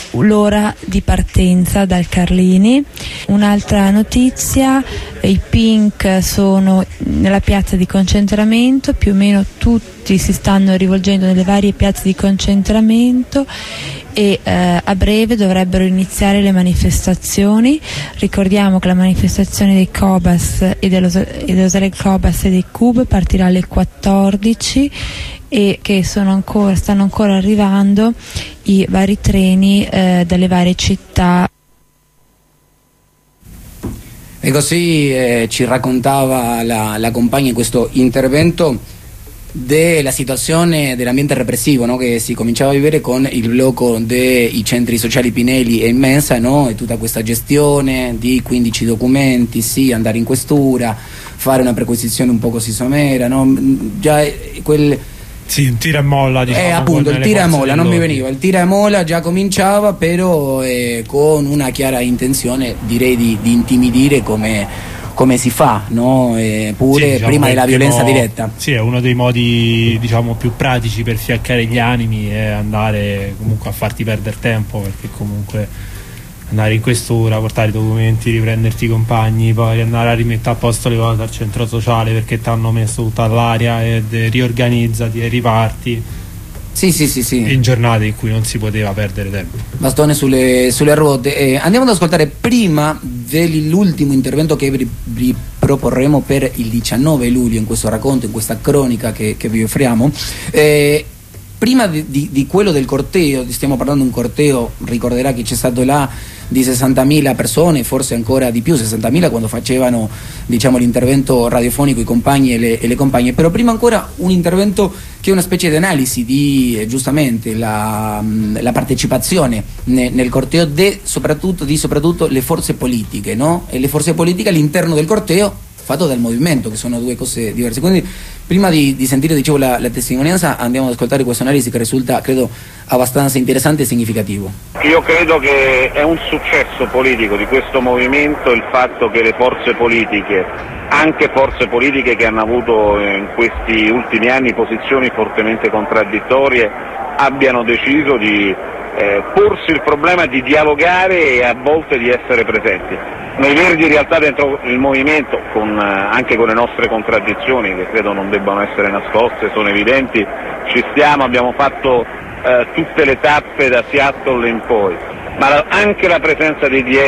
l'ora di partenza dal Carlini. Un'altra notizia: i Pink sono nella piazza di concentramento, più o meno tutti si stanno rivolgendo nelle varie piazze di concentramento e eh, a breve dovrebbero iniziare le manifestazioni. Ricordiamo che la manifestazione dei Cobas e dello, e dello Zelig Cobas e dei Cub partirà alle quattordici e che sono ancora, stanno ancora arrivando i vari treni eh, dalle varie città. E così eh, ci raccontava la, la compagna in questo intervento della situazione dell'ambiente repressivo, no? Che si cominciava a vivere con il blocco dei centri sociali Pinelli e Immensa, no? E tutta questa gestione di quindici documenti, sì, andare in questura, fare una perquisizione un po' così somera, no? Già quel... Sì, un tira e molla, diciamo. Eh, appunto, il tira e molla, non mi veniva, il tira e molla già cominciava, però eh, con una chiara intenzione, direi, di, di intimidire come, come si fa, no? Eh, pure sì, diciamo prima della primo, violenza diretta. Sì, è uno dei modi, diciamo, più pratici per fiaccare gli animi e andare comunque a farti perdere tempo, perché comunque andare in questura, portare i documenti, riprenderti i compagni, poi andare a rimettere a posto le cose al centro sociale perché ti hanno messo tutta all'aria, ed riorganizzati e riparti. Sì, sì, sì, sì. In giornate in cui non si poteva perdere tempo. Bastone sulle, sulle ruote. Eh, andiamo ad ascoltare, prima dell'ultimo intervento che vi, vi proporremo per il diciannove luglio, in questo racconto, in questa cronica che, che vi offriamo. Eh, prima di, di, di quello del corteo, stiamo parlando di un corteo, ricorderà che c'è stato là di sessantamila persone, forse ancora di più, sessantamila quando facevano, diciamo, l'intervento radiofonico i compagni e le, e le compagne, però prima ancora un intervento che è una specie di analisi di eh, giustamente la, la partecipazione ne, nel corteo de, soprattutto, di soprattutto le forze politiche, no? E le forze politiche all'interno del corteo fatto dal movimento, che sono due cose diverse. Quindi prima di, di sentire, dicevo, la, la testimonianza, andiamo ad ascoltare questa analisi che risulta, credo, abbastanza interessante e significativo. Io credo che è un successo politico di questo movimento il fatto che le forze politiche, anche forze politiche che hanno avuto in questi ultimi anni posizioni fortemente contraddittorie, abbiano deciso di eh, porsi il problema di dialogare e a volte di essere presenti. Noi Verdi in realtà dentro il movimento, con, anche con le nostre contraddizioni che credo non debbano essere nascoste, sono evidenti, ci stiamo, abbiamo fatto eh, tutte le tappe da Seattle in poi, ma la, anche la presenza dei D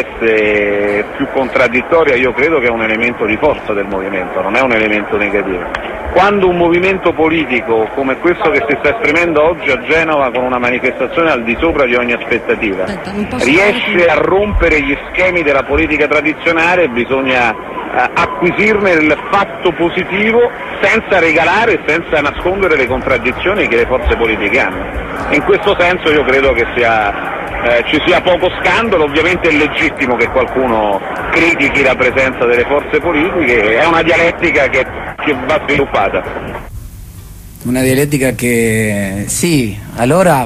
S più contraddittoria io credo che è un elemento di forza del movimento, non è un elemento negativo. Quando un movimento politico come questo che si sta esprimendo oggi a Genova con una manifestazione al di sopra di ogni aspettativa riesce a rompere gli schemi della politica tradizionale, bisogna eh, acquisirne il fatto positivo senza regalare e senza nascondere le contraddizioni che le forze politiche hanno. In questo senso io credo che sia Eh, ci sia poco scandalo. Ovviamente è legittimo che qualcuno critichi la presenza delle forze politiche, è una dialettica che, che va sviluppata. Una dialettica che, sì, allora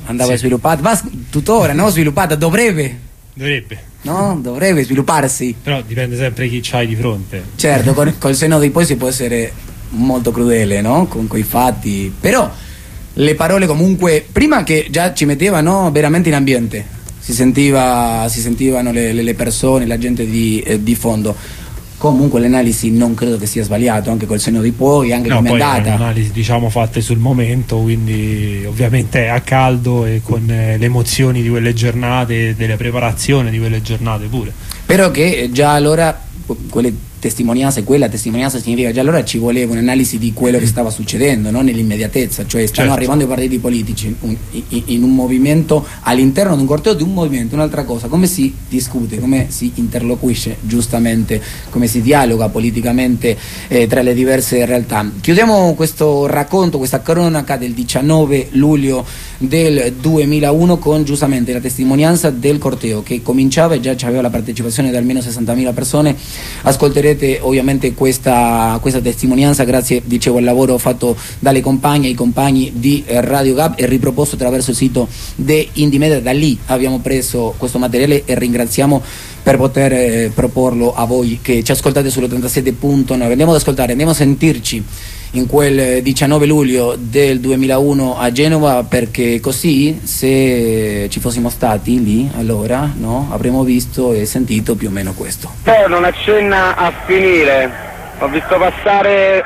andava sì. sviluppata, va tuttora, no? Sviluppata, dovrebbe. Dovrebbe. No? Dovrebbe svilupparsi. Però dipende sempre chi c'hai di fronte. Certo, con, col senno di poi si può essere molto crudele, no? Con quei fatti. Però le parole comunque, prima che già ci mettevano veramente in ambiente, si sentiva, si sentivano le, le persone, la gente di, eh, di fondo. Comunque l'analisi non credo che sia sbagliato, anche col senno di poi, anche no, come è poi andata. Analisi diciamo fatte sul momento, quindi ovviamente a caldo e con eh, le emozioni di quelle giornate, delle preparazioni di quelle giornate pure. Però che già allora quelle testimonianze, quella testimonianza significa già allora ci voleva un'analisi di quello che stava succedendo, non nell'immediatezza, cioè stanno certo. arrivando i partiti politici un, in, in un movimento, all'interno di un corteo di un movimento, un'altra cosa, come si discute, come si interloquisce giustamente, come si dialoga politicamente eh, tra le diverse realtà. Chiudiamo questo racconto, questa cronaca del diciannove luglio del duemilauno con giustamente la testimonianza del corteo che cominciava e già aveva la partecipazione di almeno sessantamila persone. Ascolterete ovviamente questa, questa testimonianza grazie, dicevo, al lavoro fatto dalle compagne e i compagni di Radio Gap e riproposto attraverso il sito di Indymedia. Da lì abbiamo preso questo materiale e ringraziamo per poter eh, proporlo a voi che ci ascoltate sull'ottantasette punto nove. Andiamo ad ascoltare, andiamo a sentirci in quel diciannove luglio del duemilauno a Genova, perché così se ci fossimo stati lì allora, no, avremmo visto e sentito più o meno questo. Però non accenna a finire, ho visto passare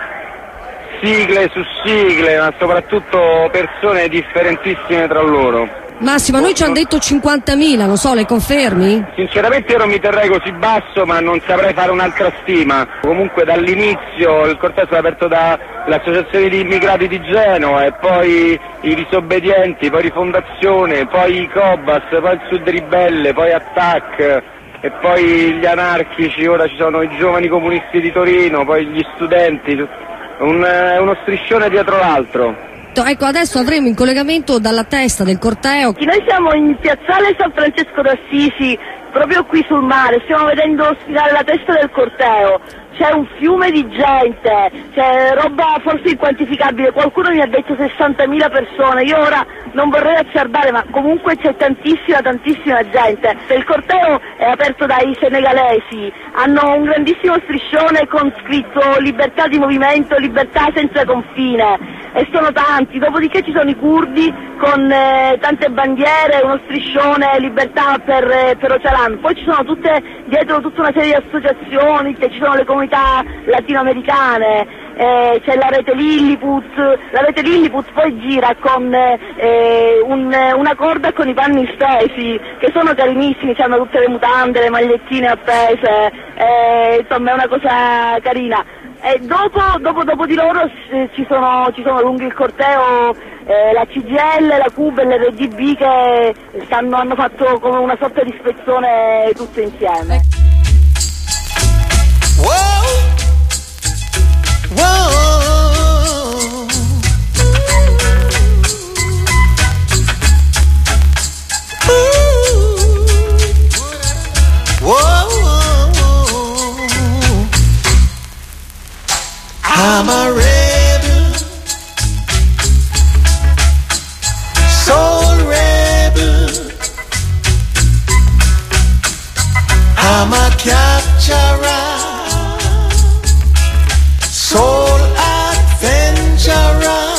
sigle su sigle, ma soprattutto persone differentissime tra loro. Massimo, a noi ci hanno detto cinquantamila, non so, le confermi? Sinceramente io non mi terrei così basso, ma non saprei fare un'altra stima. Comunque dall'inizio il corteo è stato aperto dall'associazione di immigrati di Genova e poi i disobbedienti, poi Rifondazione, poi i Cobas, poi il Sud Ribelle, poi Attac e poi gli anarchici, ora ci sono i giovani comunisti di Torino, poi gli studenti, un, uno striscione dietro l'altro. Ecco, adesso avremo in collegamento dalla testa del corteo. Noi siamo in piazzale San Francesco d'Assisi, proprio qui sul mare, stiamo vedendo sfilare la testa del corteo. C'è un fiume di gente, c'è roba forse inquantificabile, qualcuno mi ha detto sessantamila persone, io ora non vorrei azzardare, ma comunque c'è tantissima, tantissima gente. Il corteo è aperto dai senegalesi, hanno un grandissimo striscione con scritto libertà di movimento, libertà senza confine, e sono tanti, dopodiché ci sono i curdi con eh, tante bandiere, uno striscione libertà per, eh, per Ocalan, poi ci sono tutte, dietro tutta una serie di associazioni, che ci sono le comunità latinoamericane, eh, c'è la rete Lilliput, la rete Lilliput poi gira con eh, un, una corda con i panni stesi, che sono carinissimi, hanno tutte le mutande, le magliettine appese, eh, insomma è una cosa carina. E dopo, dopo, dopo di loro eh, ci, sono, ci sono lungo il corteo eh, la C G I L, la C U B e l'R G B che stanno, hanno fatto come una sorta di ispezione tutte insieme. Whoa. Whoa. Whoa. I'm a rebel, soul rebel. I'm a capturer, soul adventurer.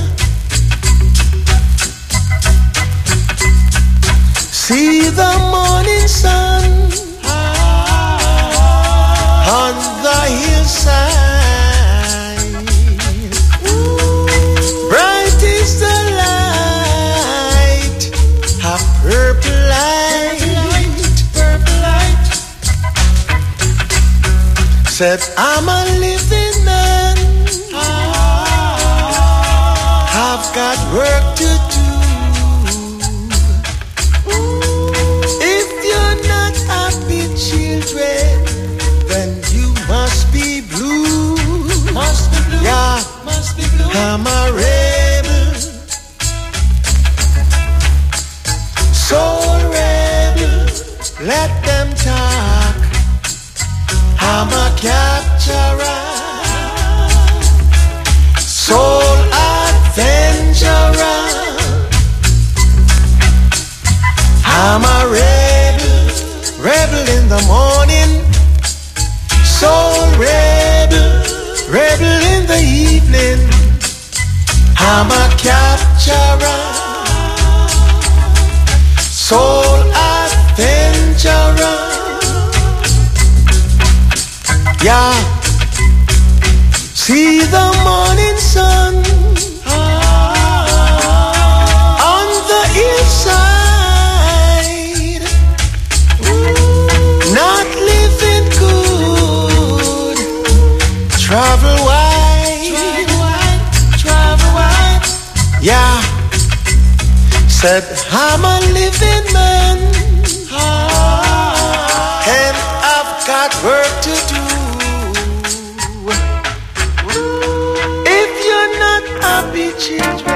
See the morning sun on the hillside. Said I'm a living man, I've got work to do. If you're not happy, children, then you must be blue. Must be blue. Yeah, must be blue. I'm a rebel, soul rebel. Let them talk. I'm a capturer, soul adventurer. I'm a rebel, rebel in the morning, soul rebel, rebel in the evening. I'm a capturer, soul adventurer. Yeah, see the morning sun on the hillside, not living good, travel wide, travel wide. Yeah, said I'm a living man, and I've got work to do. If you're not happy, children,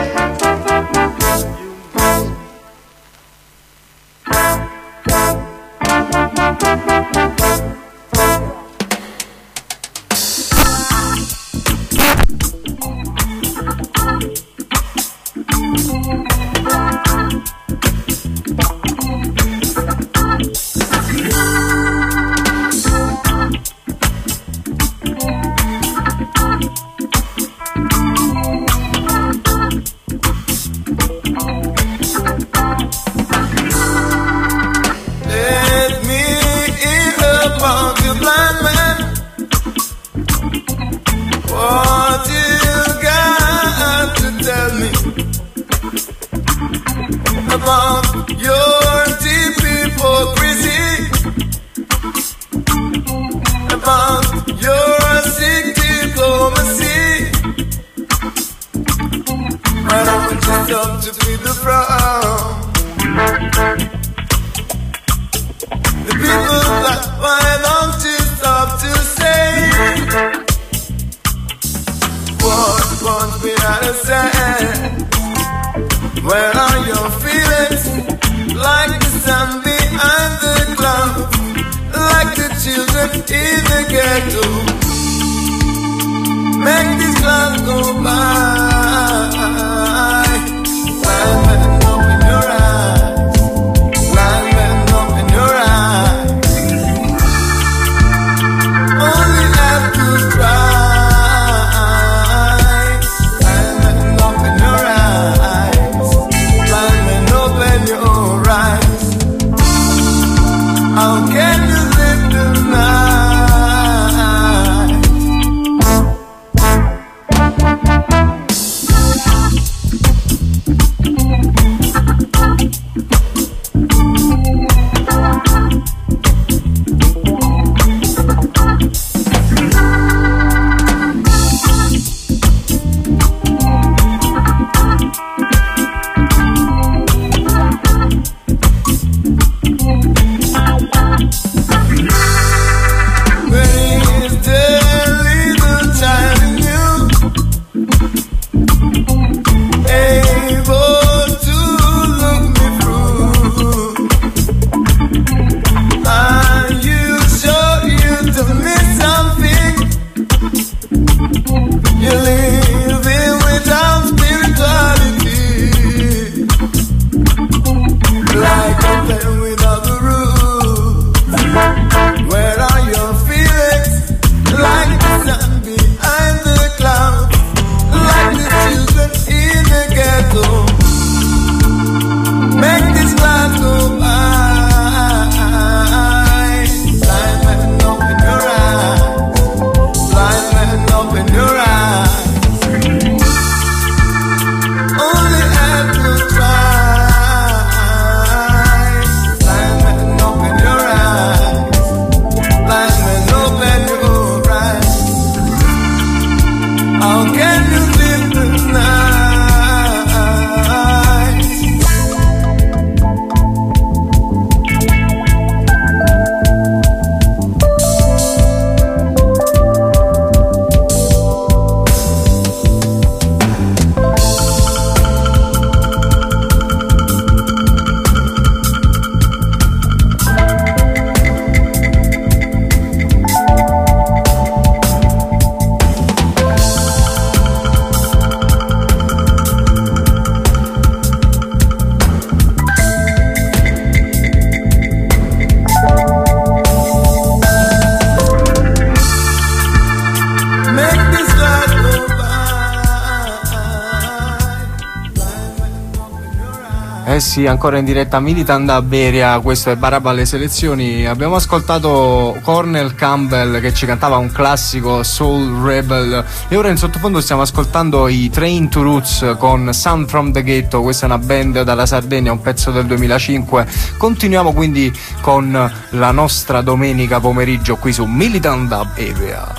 Eh sì, ancora in diretta Militant da Beria, questo è Barabba alle selezioni. Abbiamo ascoltato Cornel Campbell che ci cantava un classico Soul Rebel e ora in sottofondo stiamo ascoltando i Train to Roots con Sound from the Ghetto. Questa è una band dalla Sardegna, un pezzo del duemilacinque. Continuiamo quindi con la nostra domenica pomeriggio qui su Militant da Beria.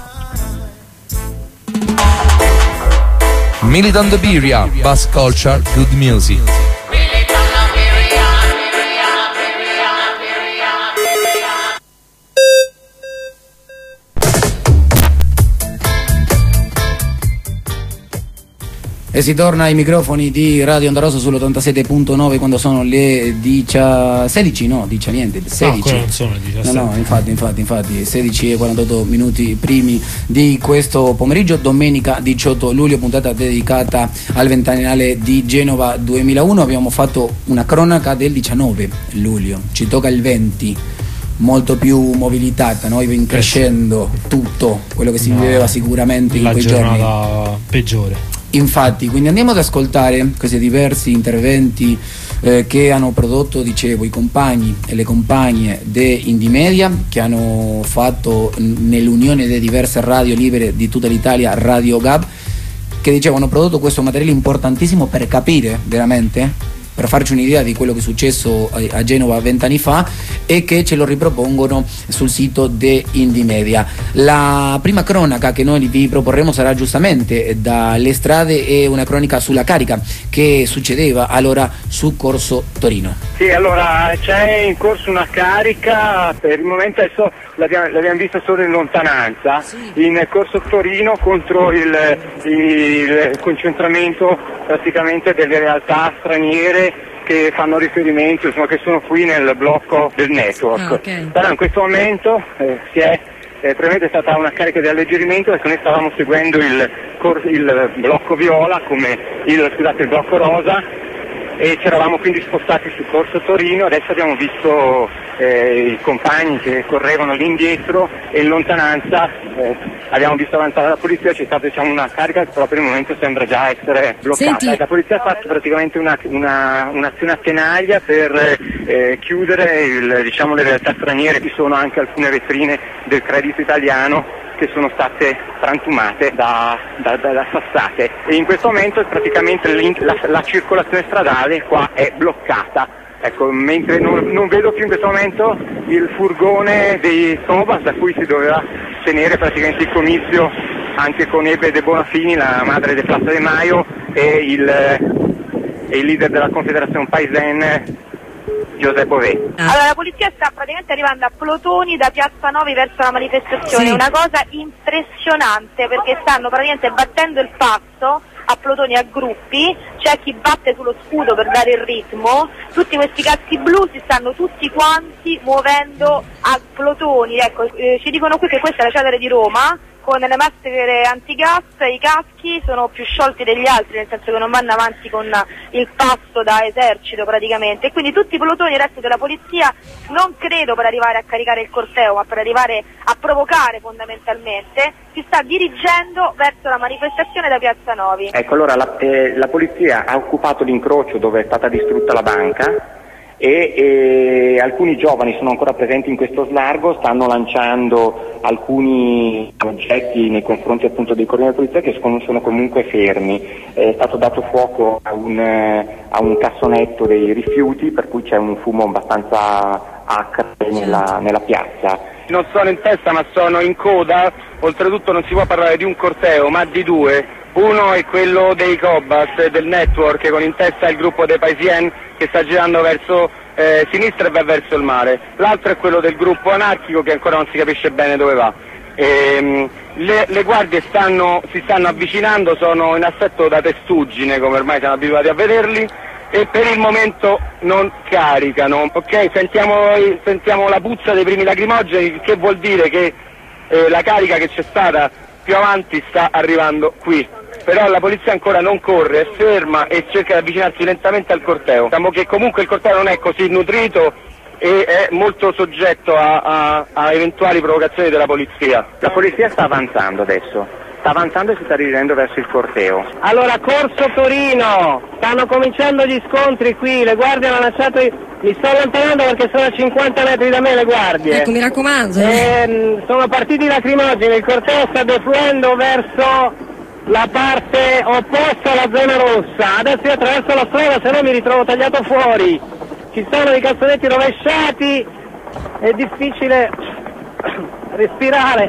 Militant Beria, Bass Culture, Good Music. E si torna ai microfoni di Radio Onda Rossa sull'ottantasette punto nove quando sono le sedici, no, dice niente, sedici. No, non sono le diciassette. No, no, infatti, infatti, infatti, sedici e quarantotto minuti primi di questo pomeriggio, domenica diciotto luglio, puntata dedicata al ventennale di Genova duemilauno. Abbiamo fatto una cronaca del diciannove luglio, ci tocca il venti. Molto più mobilitata, no? In crescendo tutto quello che si no, viveva sicuramente in quei giorni. La giornata peggiore. Infatti, quindi andiamo ad ascoltare questi diversi interventi eh, che hanno prodotto, dicevo, i compagni e le compagne di Indie Media, che hanno fatto nell'unione delle diverse radio libere di tutta l'Italia, Radio Gab, che dicevo hanno prodotto questo materiale importantissimo per capire veramente, per farci un'idea di quello che è successo a Genova vent'anni fa e che ce lo ripropongono sul sito di Indie Media. La prima cronaca che noi vi proporremo sarà giustamente dalle strade e una cronaca sulla carica che succedeva allora su Corso Torino. Sì, allora c'è in corso una carica, per il momento adesso l'abbiamo, l'abbiamo vista solo in lontananza, sì. In Corso Torino contro il, il concentramento praticamente delle realtà straniere che fanno riferimento, insomma, che sono qui nel blocco del network. Ah, okay. Però in questo momento eh, si è eh, probabilmente è stata una carica di alleggerimento perché noi stavamo seguendo il, il blocco viola come il, scusate, il blocco rosa e ci eravamo quindi spostati su Corso Torino. Adesso abbiamo visto eh, i compagni che correvano lì indietro e in lontananza eh, abbiamo visto avanzare la polizia. C'è stata, diciamo, una carica che però per il momento sembra già essere bloccata. Senti. La polizia ha fatto praticamente una, una, un'azione a tenaglia per eh, chiudere il, diciamo, le realtà straniere. Ci sono anche alcune vetrine del Credito Italiano che sono state frantumate da, da, da, da sassate e in questo momento praticamente la, la circolazione stradale qua è bloccata. Ecco, mentre non, non vedo più in questo momento il furgone dei Sobas da cui si doveva tenere praticamente il comizio anche con Ebe De Bonafini, la madre di Piazza De Maio e il, e il leader della Confederazione Paesenne Giuseppe Bové. Allora la polizia sta praticamente arrivando a plotoni da Piazza Novi verso la manifestazione, sì. Una cosa impressionante perché stanno praticamente battendo il passo a plotoni, a gruppi, c'è chi batte sullo scudo per dare il ritmo, tutti questi caschi blu si stanno tutti quanti muovendo a plotoni, ecco, eh, ci dicono qui che questa è la Cedere di Roma, con le maschere antigas, i caschi sono più sciolti degli altri, nel senso che non vanno avanti con il passo da esercito praticamente, e quindi tutti i plotoni, il resto della polizia, non credo per arrivare a caricare il corteo, ma per arrivare a provocare fondamentalmente, si sta dirigendo verso la manifestazione da Piazza Novi. Ecco, allora la, eh, la polizia ha occupato l'incrocio dove è stata distrutta la banca e, e alcuni giovani sono ancora presenti in questo slargo, stanno lanciando alcuni oggetti nei confronti appunto dei corridoi di polizia che sono, sono comunque fermi. È stato dato fuoco a un, a un cassonetto dei rifiuti, per cui c'è un fumo abbastanza acre nella, nella piazza. Non sono in testa ma sono in coda, oltretutto non si può parlare di un corteo ma di due. Uno è quello dei Cobas, del network, con in testa il gruppo dei Paesien che sta girando verso eh, sinistra e va verso il mare. L'altro è quello del gruppo anarchico che ancora non si capisce bene dove va. E, le, le guardie stanno, si stanno avvicinando, sono in assetto da testuggine come ormai siamo abituati a vederli e per il momento non caricano. Ok, sentiamo, sentiamo la puzza dei primi lacrimogeni, che vuol dire che eh, la carica che c'è stata più avanti sta arrivando qui. Però la polizia ancora non corre, è ferma e cerca di avvicinarsi lentamente al corteo. Diciamo che comunque il corteo non è così nutrito e è molto soggetto a, a, a eventuali provocazioni della polizia. La polizia sta avanzando adesso, sta avanzando e si sta dirigendo verso il corteo. Allora, Corso Torino, stanno cominciando gli scontri qui, le guardie hanno lasciato, i... mi sto allontanando perché sono a cinquanta metri da me le guardie. Ecco, mi raccomando. E, sono partiti lacrimogeni, il corteo sta defluendo verso la parte opposta alla zona rossa. Adesso io attraverso la strada, se no mi ritrovo tagliato fuori. Ci sono i cassonetti rovesciati, è difficile respirare.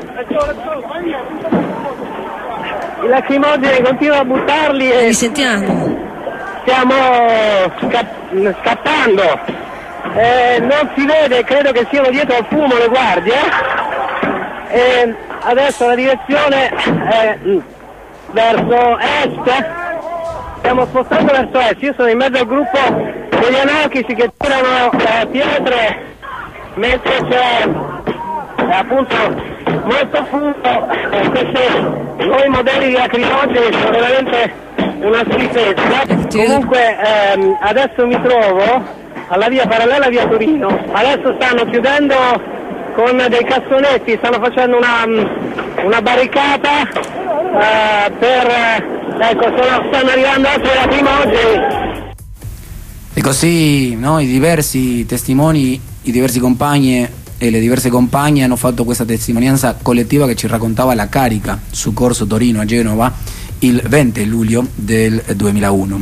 I lacrimogeni continuano a buttarli e li sentiamo. Stiamo sca- scappando. Eh, non si vede, credo che siano dietro al fumo le guardie. E adesso la direzione è verso est. Stiamo spostando verso est. Io sono in mezzo al gruppo degli anarchici che tirano eh, pietre mentre c'è eh, appunto molto fumo. Eh, questi nuovi modelli di lacrimogeni sono veramente una schifezza. Comunque ehm, adesso mi trovo alla via parallela via Torino. Adesso stanno chiudendo con dei cassonetti, stanno facendo una, una barricata eh, per ecco sono, stanno arrivando altri lacrimogeni. E così no, i diversi testimoni, i diversi compagni e le diverse compagne hanno fatto questa testimonianza collettiva che ci raccontava la carica su Corso Torino a Genova il venti luglio del duemilauno.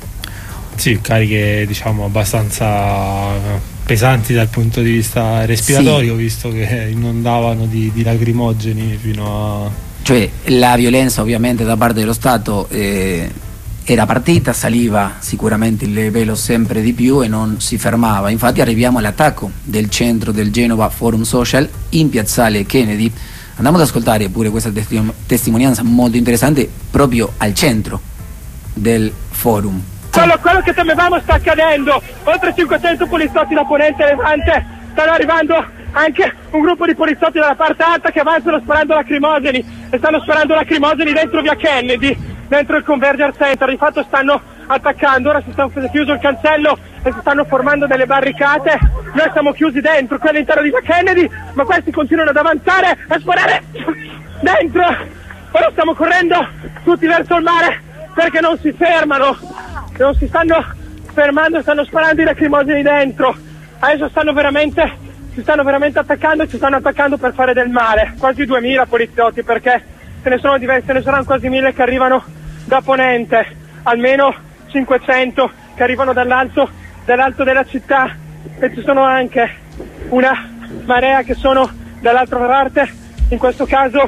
Sì, cariche diciamo abbastanza pesanti dal punto di vista respiratorio, sì, visto che inondavano di, di lacrimogeni fino a... Cioè la violenza ovviamente da parte dello Stato eh, era partita, saliva sicuramente il livello sempre di più e non si fermava. Infatti arriviamo all'attacco del centro del Genova Forum Social in piazzale Kennedy. Andiamo ad ascoltare pure questa testim- testimonianza molto interessante proprio al centro del forum. Quello, quello che temevamo sta accadendo, oltre cinquecento poliziotti da Ponente e Levante, stanno arrivando anche un gruppo di poliziotti dalla parte alta che avanzano sparando lacrimogeni e stanno sparando lacrimogeni dentro via Kennedy, dentro il Converger Center. Di fatto stanno attaccando, ora si sta chiuso il cancello e si stanno formando delle barricate. Noi siamo chiusi dentro, qui all'interno di via Kennedy, ma questi continuano ad avanzare e a sparare dentro. Ora stiamo correndo tutti verso il mare perché non si fermano, non si stanno fermando, stanno sparando i lacrimogeni dentro. Adesso stanno veramente si stanno veramente attaccando e ci stanno attaccando per fare del male. Quasi duemila poliziotti, perché ce ne sono diversi, ce ne saranno quasi mille che arrivano da Ponente, almeno cinquecento che arrivano dall'alto, dall'alto della città, e ci sono anche una marea che sono dall'altra parte. In questo caso,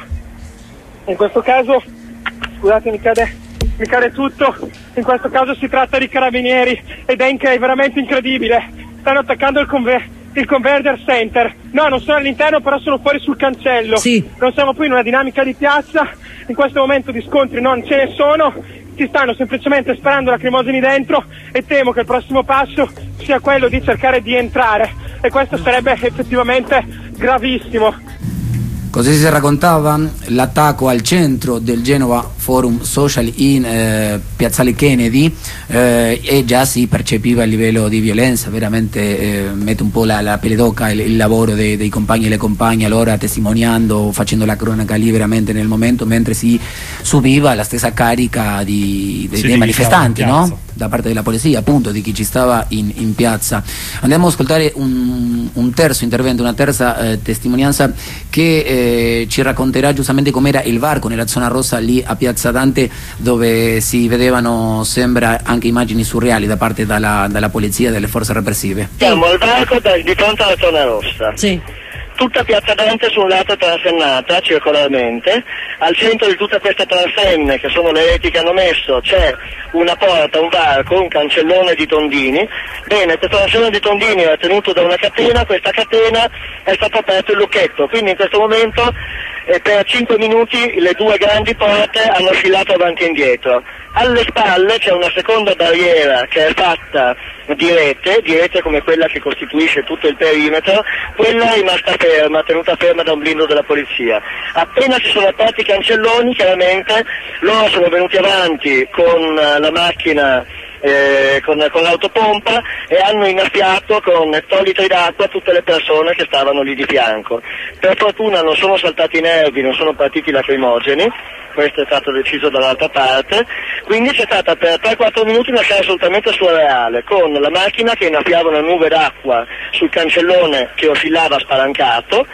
in questo caso, scusate, mi cade, mi cade tutto. In questo caso si tratta di carabinieri ed è, inc- è veramente incredibile. Stanno attaccando il conve- il Converger Center. No, non sono all'interno, però sono fuori sul cancello. Sì. Non siamo più in una dinamica di piazza. In questo momento di scontri non ce ne sono. Ci stanno semplicemente sparando lacrimogeni dentro e temo che il prossimo passo sia quello di cercare di entrare, e questo sarebbe effettivamente gravissimo. Così si raccontava l'attacco al centro del Genova Forum Social in eh, piazzale Kennedy eh, e già si percepiva il livello di violenza, veramente eh, mette un po' la, la pelle d'oca il, il lavoro dei, dei compagni e le compagne, allora testimoniando, facendo la cronaca lì veramente nel momento, mentre si subiva la stessa carica di, de, sì, dei manifestanti, no? Da parte della polizia, appunto, di chi ci stava in, in piazza. Andiamo ad ascoltare un, un terzo intervento, una terza eh, testimonianza che eh, ci racconterà giustamente com'era il varco nella zona rossa lì a Piazza Dante, dove si vedevano, sembra, anche immagini surreali da parte della, della polizia e delle forze repressive. Siamo al varco da, di fronte alla zona rossa. Sì. Tutta Piazza Dante su un lato transennata circolarmente, al centro di tutta questa transenne, che sono le reti che hanno messo, c'è una porta, un varco, un cancellone di tondini. Bene, questo cancellone di tondini era tenuto da una catena, questa catena è stato aperto il lucchetto, quindi in questo momento eh, per cinque minuti le due grandi porte hanno oscillato avanti e indietro. Alle spalle c'è una seconda barriera che è fatta di rete, di rete come quella che costituisce tutto il perimetro, quella è rimasta ferma, tenuta ferma da un blindo della polizia. Appena si sono aperti i cancelloni, chiaramente loro sono venuti avanti con la macchina eh, con, con l'autopompa e hanno innaffiato con ettolitri d'acqua tutte le persone che stavano lì di fianco. Per fortuna non sono saltati i nervi, non sono partiti lacrimogeni, questo è stato deciso dall'altra parte, quindi c'è stata per tre quattro minuti una scena assolutamente surreale, con la macchina che innaffiava una nube d'acqua sul cancellone che oscillava spalancato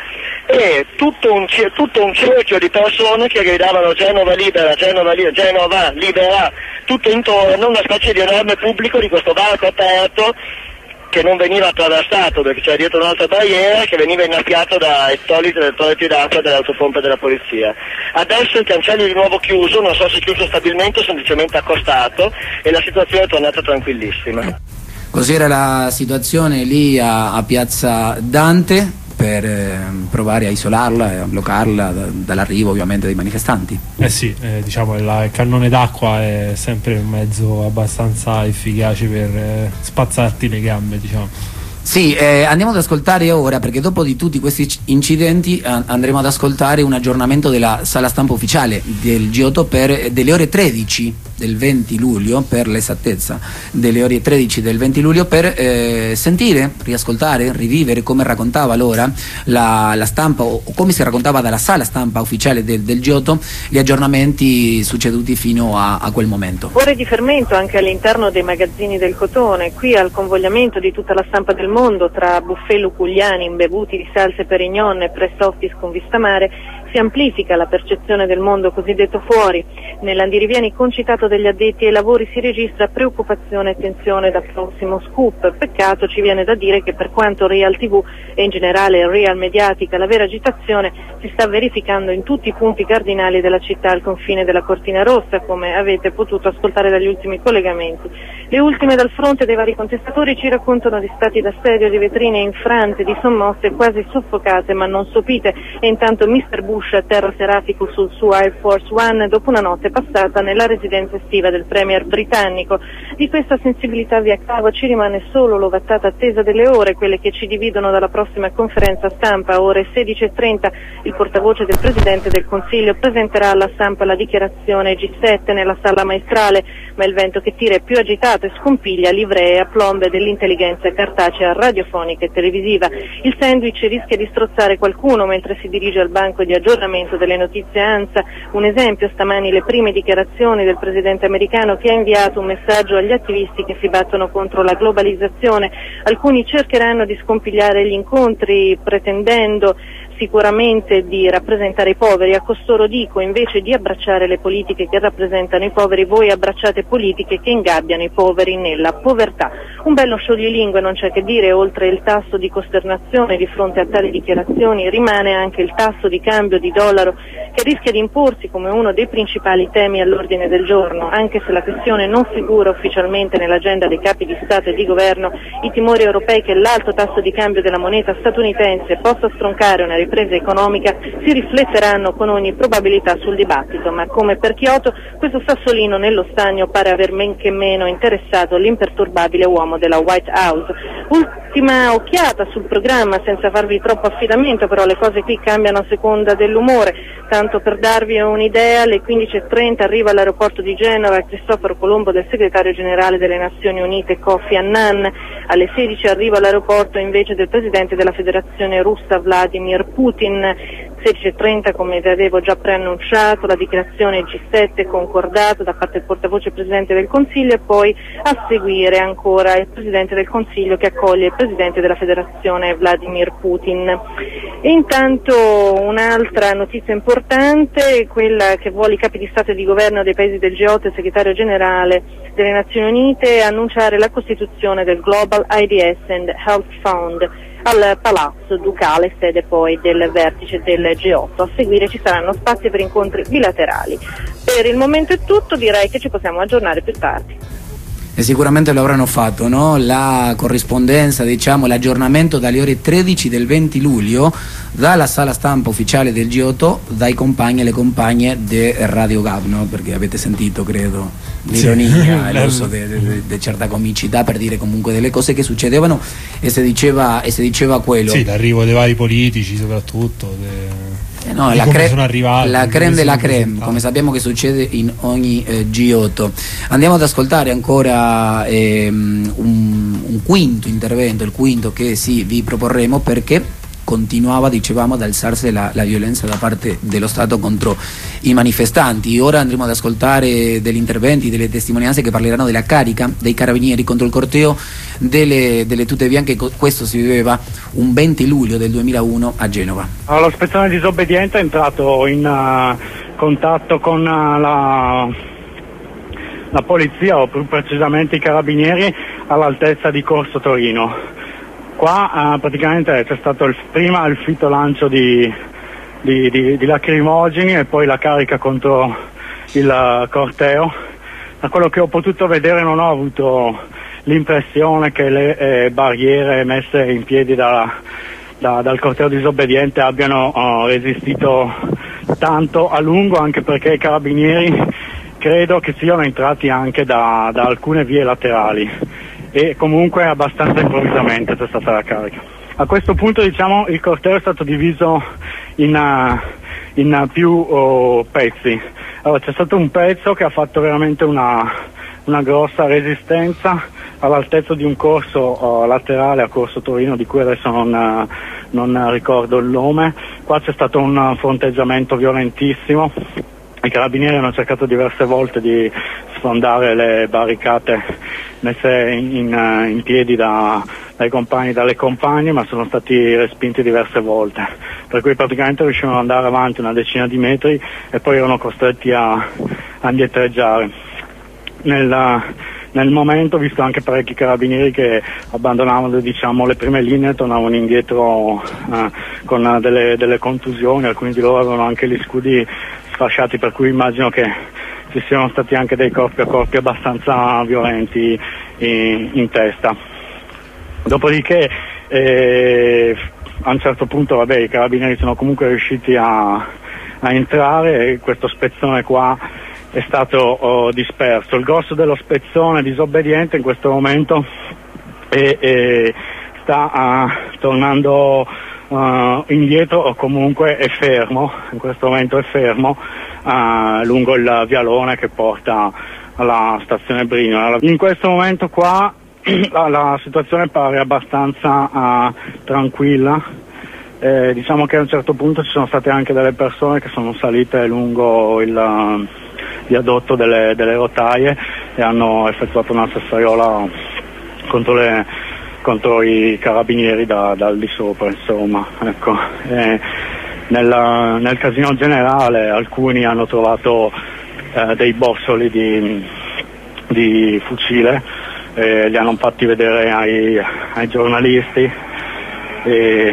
e tutto un, tutto un cerchio di persone che gridavano Genova libera, Genova libera, Genova libera, tutto intorno, una specie di enorme pubblico di questo varco aperto che non veniva attraversato perché c'era dietro un'altra barriera che veniva innaffiato da ettolitri e ettolitri d'acqua delle autopompe della polizia. Adesso il cancello è di nuovo chiuso, non so se è chiuso stabilmente o semplicemente accostato, e la situazione è tornata tranquillissima. Così era la situazione lì a, a Piazza Dante, per eh, provare a isolarla e a bloccarla da, dall'arrivo ovviamente dei manifestanti. Eh sì, eh, diciamo che il cannone d'acqua è sempre un mezzo abbastanza efficace per eh, spazzarti le gambe, diciamo. Sì, eh, andiamo ad ascoltare ora, perché dopo di tutti questi incidenti eh, andremo ad ascoltare un aggiornamento della sala stampa ufficiale del G otto per, delle ore tredici del venti luglio, per l'esattezza delle ore tredici del venti luglio, per eh, sentire, riascoltare, rivivere come raccontava allora la, la stampa, o, o come si raccontava dalla sala stampa ufficiale del, del G otto gli aggiornamenti succeduti fino a, a quel momento. Ore di fermento anche all'interno dei magazzini del cotone, qui al convogliamento di tutta la stampa del mondo tra buffet luculiani imbevuti di salse Perignon e press office con vista mare, si amplifica la percezione del mondo cosiddetto fuori. Nell'andirivieni concitato degli addetti ai lavori si registra preoccupazione e tensione da prossimo scoop. Peccato, ci viene da dire, che per quanto Real tivù e in generale Real Mediatica, la vera agitazione si sta verificando in tutti i punti cardinali della città al confine della Cortina Rossa, come avete potuto ascoltare dagli ultimi collegamenti. Le ultime dal fronte dei vari contestatori ci raccontano di stati d'assedio, di vetrine infrante, di sommosse quasi soffocate ma non sopite, e intanto mister Bush a terra serafico sul suo Air Force One dopo una notte passata nella residenza estiva del premier britannico. Di questa sensibilità via cavo ci rimane solo l'ovattata attesa delle ore, quelle che ci dividono dalla prossima conferenza stampa. Ore sedici e trenta il portavoce del Presidente del Consiglio presenterà alla stampa la dichiarazione G sette nella sala maestrale, ma il vento che tira è più agitato e scompiglia livree a plombe dell'intelligenza cartacea, radiofonica e televisiva. Il sandwich rischia di strozzare qualcuno mentre si dirige al banco di aggiornamento delle notizie ANSA. Un esempio stamani le prime dichiarazioni del presidente americano, che ha inviato un messaggio agli attivisti che si battono contro la globalizzazione. Alcuni cercheranno di scompigliare gli incontri pretendendo sicuramente di rappresentare i poveri. A costoro dico, invece di abbracciare le politiche che rappresentano i poveri, voi abbracciate politiche che ingabbiano i poveri nella povertà. Un bello scioglilingue, non c'è che dire. Oltre il tasso di costernazione di fronte a tali dichiarazioni rimane anche il tasso di cambio di dollaro, che rischia di imporsi come uno dei principali temi all'ordine del giorno. Anche se la questione non figura ufficialmente nell'agenda dei capi di Stato e di Governo, i timori europei che l'alto tasso di cambio della moneta statunitense possa stroncare una ripresa economica si rifletteranno con ogni probabilità sul dibattito, ma come per Kyoto questo sassolino nello stagno pare aver men che meno interessato l'imperturbabile uomo della White House. Ultima occhiata sul programma, senza farvi troppo affidamento, però le cose qui cambiano a seconda dell'umore. Tanto per darvi un'idea, alle quindici e trenta arriva all'aeroporto di Genova Cristoforo Colombo del segretario generale delle Nazioni Unite Kofi Annan. Alle sedici arriva all'aeroporto invece del presidente della Federazione Russa Vladimir Putin. sedici e trenta, come vi avevo già preannunciato, la dichiarazione G sette concordata da parte del portavoce Presidente del Consiglio, e poi a seguire ancora il Presidente del Consiglio che accoglie il Presidente della Federazione Vladimir Putin. E intanto un'altra notizia importante, quella che vuole i capi di Stato e di Governo dei Paesi del G otto e il Segretario Generale delle Nazioni Unite annunciare la costituzione del Global AIDS and Health Fund al Palazzo Ducale, sede poi del vertice del G otto. A seguire ci saranno spazi per incontri bilaterali. Per il momento è tutto, direi che ci possiamo aggiornare più tardi. E sicuramente lo avranno fatto, no? La corrispondenza, diciamo, l'aggiornamento dalle ore tredici del venti luglio dalla sala stampa ufficiale del G otto dai compagni e le compagne di Radio Gab, no? Perché avete sentito, credo, l'ironia sì, e l'uso di certa comicità per dire comunque delle cose che succedevano, e si diceva, e si diceva quello. Sì, l'arrivo dei vari politici soprattutto. De... Eh no, la, cre- la creme della creme, come sappiamo che succede in ogni eh, G otto. Andiamo ad ascoltare ancora ehm, un, un quinto intervento, il quinto che sì vi proporremo, perché continuava, dicevamo, ad alzarsi la, la violenza da parte dello Stato contro i manifestanti. Ora andremo ad ascoltare degli interventi, delle testimonianze che parleranno della carica dei carabinieri contro il corteo delle, delle tute bianche. Questo si viveva un venti luglio del duemilauno a Genova. Allora, l'ispezione disobbediente è entrato in uh, contatto con uh, la, la polizia, o più precisamente i carabinieri, all'altezza di Corso Torino. Qua uh, praticamente c'è stato il, prima il fitto lancio di, di, di, di lacrimogeni e poi la carica contro il uh, corteo. Da quello che ho potuto vedere non ho avuto l'impressione che le eh, barriere messe in piedi da, da, dal corteo disobbediente abbiano uh, resistito tanto a lungo, anche perché i carabinieri credo che siano entrati anche da, da alcune vie laterali. E comunque abbastanza improvvisamente c'è stata la carica. A questo punto, diciamo, il corteo è stato diviso in, uh, in uh, più uh, pezzi. Allora, c'è stato un pezzo che ha fatto veramente una, una grossa resistenza all'altezza di un corso uh, laterale a Corso Torino, di cui adesso non, uh, non ricordo il nome. Qua c'è stato un uh, fronteggiamento violentissimo. I carabinieri hanno cercato diverse volte di sfondare le barricate messe in, in, in piedi da, dai compagni e dalle compagne, ma sono stati respinti diverse volte, per cui praticamente riuscivano ad andare avanti una decina di metri e poi erano costretti a, a indietreggiare. Nel, nel momento ho visto anche parecchi carabinieri che abbandonavano, diciamo, le prime linee, tornavano indietro eh, con delle, delle contusioni. Alcuni di loro avevano anche gli scudi sfasciati, per cui immagino che ci siano stati anche dei corpi a corpi abbastanza violenti in, in testa. Dopodiché eh, a un certo punto, vabbè, i carabinieri sono comunque riusciti a, a entrare, e questo spezzone qua è stato oh, disperso. Il grosso dello spezzone disobbediente in questo momento è, è, sta uh, tornando uh, indietro, o comunque è fermo, in questo momento è fermo uh, lungo il vialone che porta alla stazione Brignola. In questo momento qua la, la situazione pare abbastanza uh, tranquilla. Eh, diciamo che a un certo punto ci sono state anche delle persone che sono salite lungo il uh, viadotto delle, delle rotaie e hanno effettuato una sassaiola contro, le, contro i carabinieri da, dal di sopra, insomma. Ecco. Eh, nel, nel casino generale alcuni hanno trovato eh, dei bossoli di, di fucile, eh, li hanno fatti vedere ai, ai giornalisti, e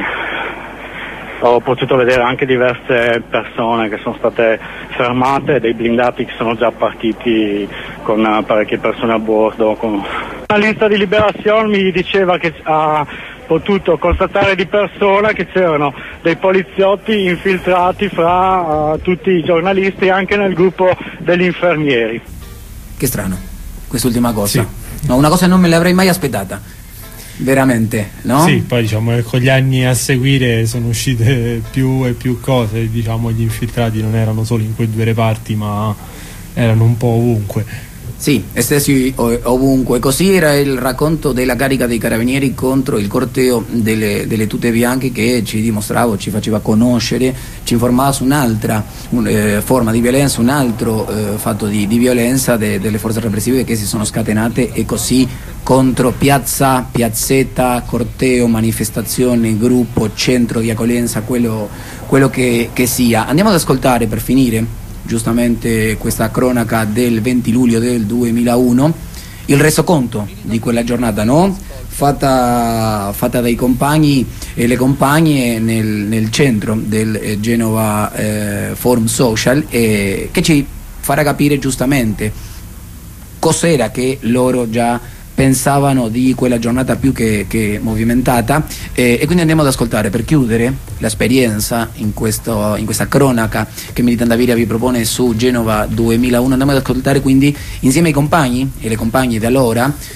ho potuto vedere anche diverse persone che sono state fermate, dei blindati che sono già partiti con parecchie persone a bordo. Con... La lista di Liberazione mi diceva che ha potuto constatare di persona che c'erano dei poliziotti infiltrati fra uh, tutti i giornalisti, anche nel gruppo degli infermieri. Che strano, quest'ultima cosa. Sì. No, una cosa non me l'avrei mai aspettata. Veramente, no? Sì, poi diciamo che con gli anni a seguire sono uscite più e più cose, diciamo gli infiltrati non erano solo in quei due reparti, ma erano un po' ovunque. Sì, estesi ovunque. Così era il racconto della carica dei carabinieri contro il corteo delle, delle tute bianche, che ci dimostrava, ci faceva conoscere, ci informava su un'altra un, eh, forma di violenza, un altro eh, fatto di, di violenza de, delle forze repressive che si sono scatenate, e così contro piazza, piazzetta, corteo, manifestazione, gruppo, centro di accoglienza, quello, quello che, che sia. Andiamo ad ascoltare, per finire giustamente questa cronaca del venti luglio del duemilauno, il resoconto di quella giornata, no? fatta, fatta dai compagni e le compagne nel, nel centro del eh, Genova eh, Forum Social, eh, che ci farà capire giustamente cos'era che loro già pensavano di quella giornata più che, che movimentata, eh, e quindi andiamo ad ascoltare, per chiudere l'esperienza in, questo, in questa cronaca che Militant da Birria vi propone su Genova duemilauno. Andiamo ad ascoltare quindi insieme ai compagni e le compagne di allora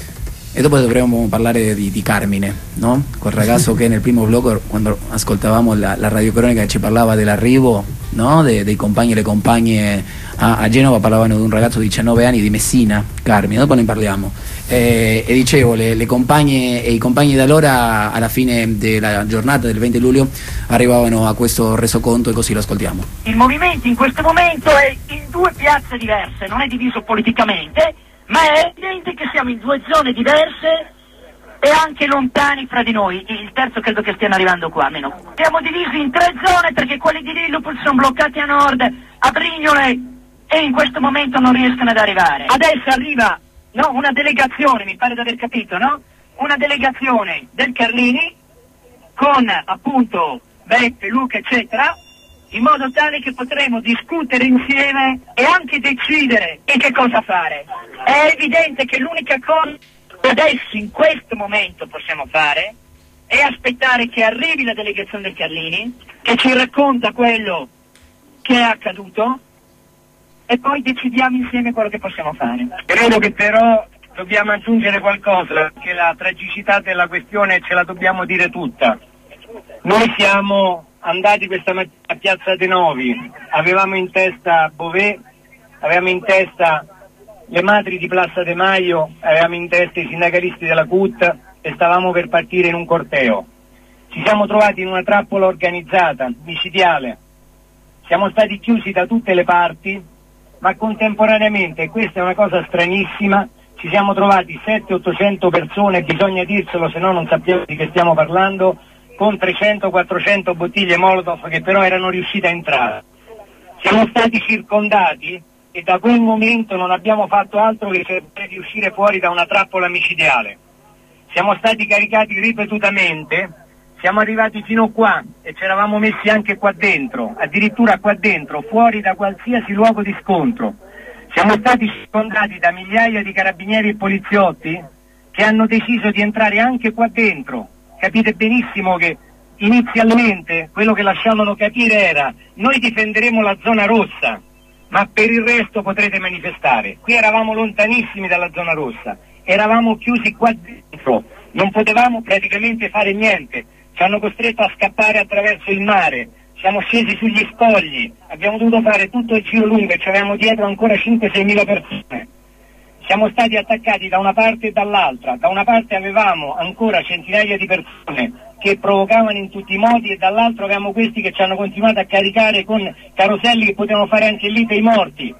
E dopo dovremmo parlare di, di Carmine, no? Quel ragazzo che nel primo blocco, quando ascoltavamo la, la radiocronica, ci parlava dell'arrivo, no? De, dei compagni e le compagne a, a Genova, parlavano di un ragazzo di diciannove anni di Messina, Carmine, dopo ne parliamo. E, e dicevo, le, le compagne e i compagni da allora, alla fine della giornata del venti luglio, arrivavano a questo resoconto e così lo ascoltiamo. Il movimento in questo momento è in due piazze diverse, non è diviso politicamente, ma è evidente che siamo in due zone diverse e anche lontani fra di noi. Il terzo credo che stiano arrivando qua, almeno. Siamo divisi in tre zone perché quelli di Lilliput sono bloccati a nord, a Brignole, e in questo momento non riescono ad arrivare. Adesso arriva, no, una delegazione, mi pare di aver capito, no? Una delegazione del Carlini con appunto Beppe, Luca, eccetera, in modo tale che potremo discutere insieme e anche decidere e che cosa fare. È evidente che l'unica cosa che adesso, in questo momento, possiamo fare è aspettare che arrivi la delegazione del Carlini, che ci racconta quello che è accaduto, e poi decidiamo insieme quello che possiamo fare. Credo che però dobbiamo aggiungere qualcosa, che la tragicità della questione ce la dobbiamo dire tutta. Noi siamo andati questa mattina a Piazza De Novi, avevamo in testa Bové, avevamo in testa le madri di Plaza De Maio, avevamo in testa i sindacalisti della C U T e stavamo per partire in un corteo. Ci siamo trovati in una trappola organizzata, micidiale, siamo stati chiusi da tutte le parti, ma contemporaneamente, e questa è una cosa stranissima, ci siamo trovati settecento ottocento persone, bisogna dirselo se no non sappiamo di che stiamo parlando, con trecento quattrocento bottiglie Molotov che però erano riuscite a entrare. Siamo stati circondati e da quel momento non abbiamo fatto altro che cercare di uscire fuori da una trappola micidiale. Siamo stati caricati ripetutamente, siamo arrivati fino qua e ci eravamo messi anche qua dentro, addirittura qua dentro, fuori da qualsiasi luogo di scontro. Siamo stati circondati da migliaia di carabinieri e poliziotti che hanno deciso di entrare anche qua dentro. Capite benissimo che inizialmente quello che lasciavano capire era: noi difenderemo la zona rossa, ma per il resto potrete manifestare. Qui eravamo lontanissimi dalla zona rossa, eravamo chiusi qua dentro, non potevamo praticamente fare niente, ci hanno costretto a scappare attraverso il mare, siamo scesi sugli scogli, abbiamo dovuto fare tutto il giro lungo e ci avevamo dietro ancora cinque sei mila persone. Siamo stati attaccati da una parte e dall'altra, da una parte avevamo ancora centinaia di persone che provocavano in tutti i modi e dall'altro avevamo questi che ci hanno continuato a caricare con caroselli che potevano fare anche lì dei morti.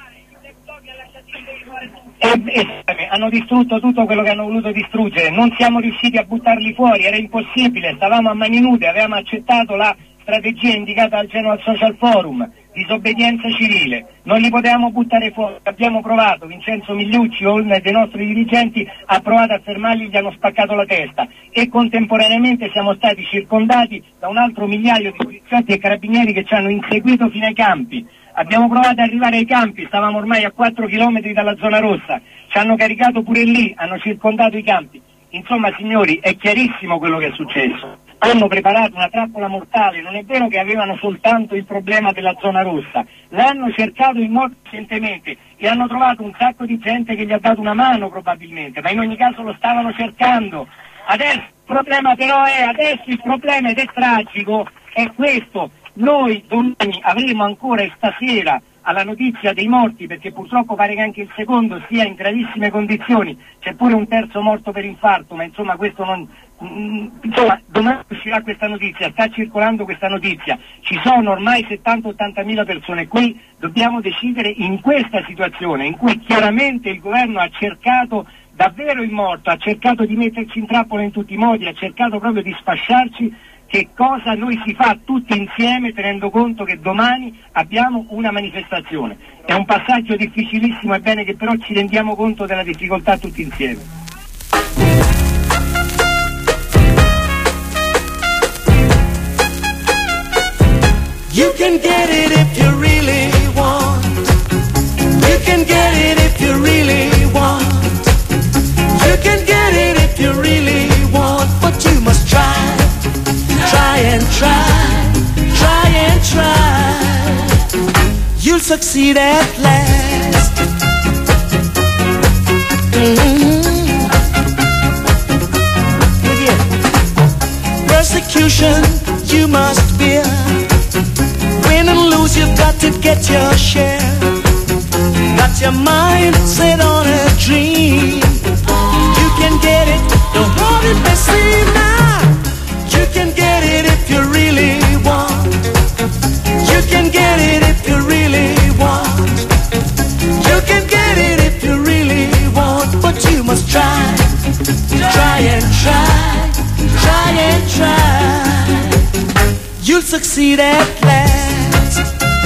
E, e hanno distrutto tutto quello che hanno voluto distruggere, non siamo riusciti a buttarli fuori, era impossibile, stavamo a mani nude, avevamo accettato la strategia indicata al Genoa Social Forum, disobbedienza civile, non li potevamo buttare fuori, abbiamo provato, Vincenzo Migliucci, uno dei nostri dirigenti, ha provato a fermarli, gli hanno spaccato la testa e contemporaneamente siamo stati circondati da un altro migliaio di poliziotti e carabinieri che ci hanno inseguito fino ai campi. Abbiamo provato ad arrivare ai campi, stavamo ormai a quattro chilometri dalla zona rossa, ci hanno caricato pure lì, hanno circondato i campi. Insomma, signori, è chiarissimo quello che è successo. Hanno preparato una trappola mortale, non è vero che avevano soltanto il problema della zona rossa, l'hanno cercato in modo recentemente e hanno trovato un sacco di gente che gli ha dato una mano probabilmente, ma in ogni caso lo stavano cercando. Adesso il problema però è, adesso il problema ed è tragico, è questo. Noi domani avremo ancora e stasera alla notizia dei morti, perché purtroppo pare che anche il secondo sia in gravissime condizioni, c'è pure un terzo morto per infarto, ma insomma questo non... insomma domani uscirà questa notizia, sta circolando questa notizia, ci sono ormai settanta ottanta mila persone qui, dobbiamo decidere in questa situazione in cui chiaramente il governo ha cercato davvero il morto, ha cercato di metterci in trappola in tutti i modi, ha cercato proprio di sfasciarci, che cosa noi si fa tutti insieme tenendo conto che domani abbiamo una manifestazione. È un passaggio difficilissimo, è bene che però ci rendiamo conto della difficoltà tutti insieme. You can get it if you really want. You can get it if you really want. You can get it if you really want, but you must try. Try and try, try and try. You'll succeed at last. Mm-hmm. persecution you must bear. Win and lose, you've got to get your share. Got your mind set on a dream. You can get it, don't hold it, may seem now. You can get it if you really want. You can get it if you really want. You can get it if you really want. But you must try, try and try, try and try. You'll succeed at last.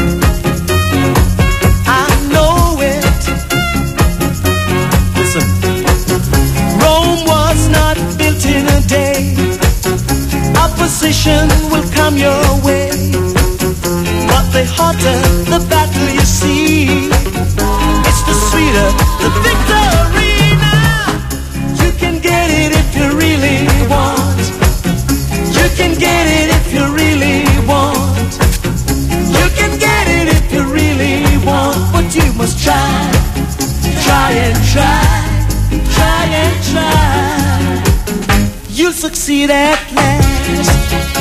I know it. Listen. Rome was not built in a day. Opposition will come your way. But the hotter the battle you see, it's the sweeter the victory now. You can get it if you really want. You can get it if you really want. You can get it if you really want. But you must try, try and try, try and try. You'll succeed at last.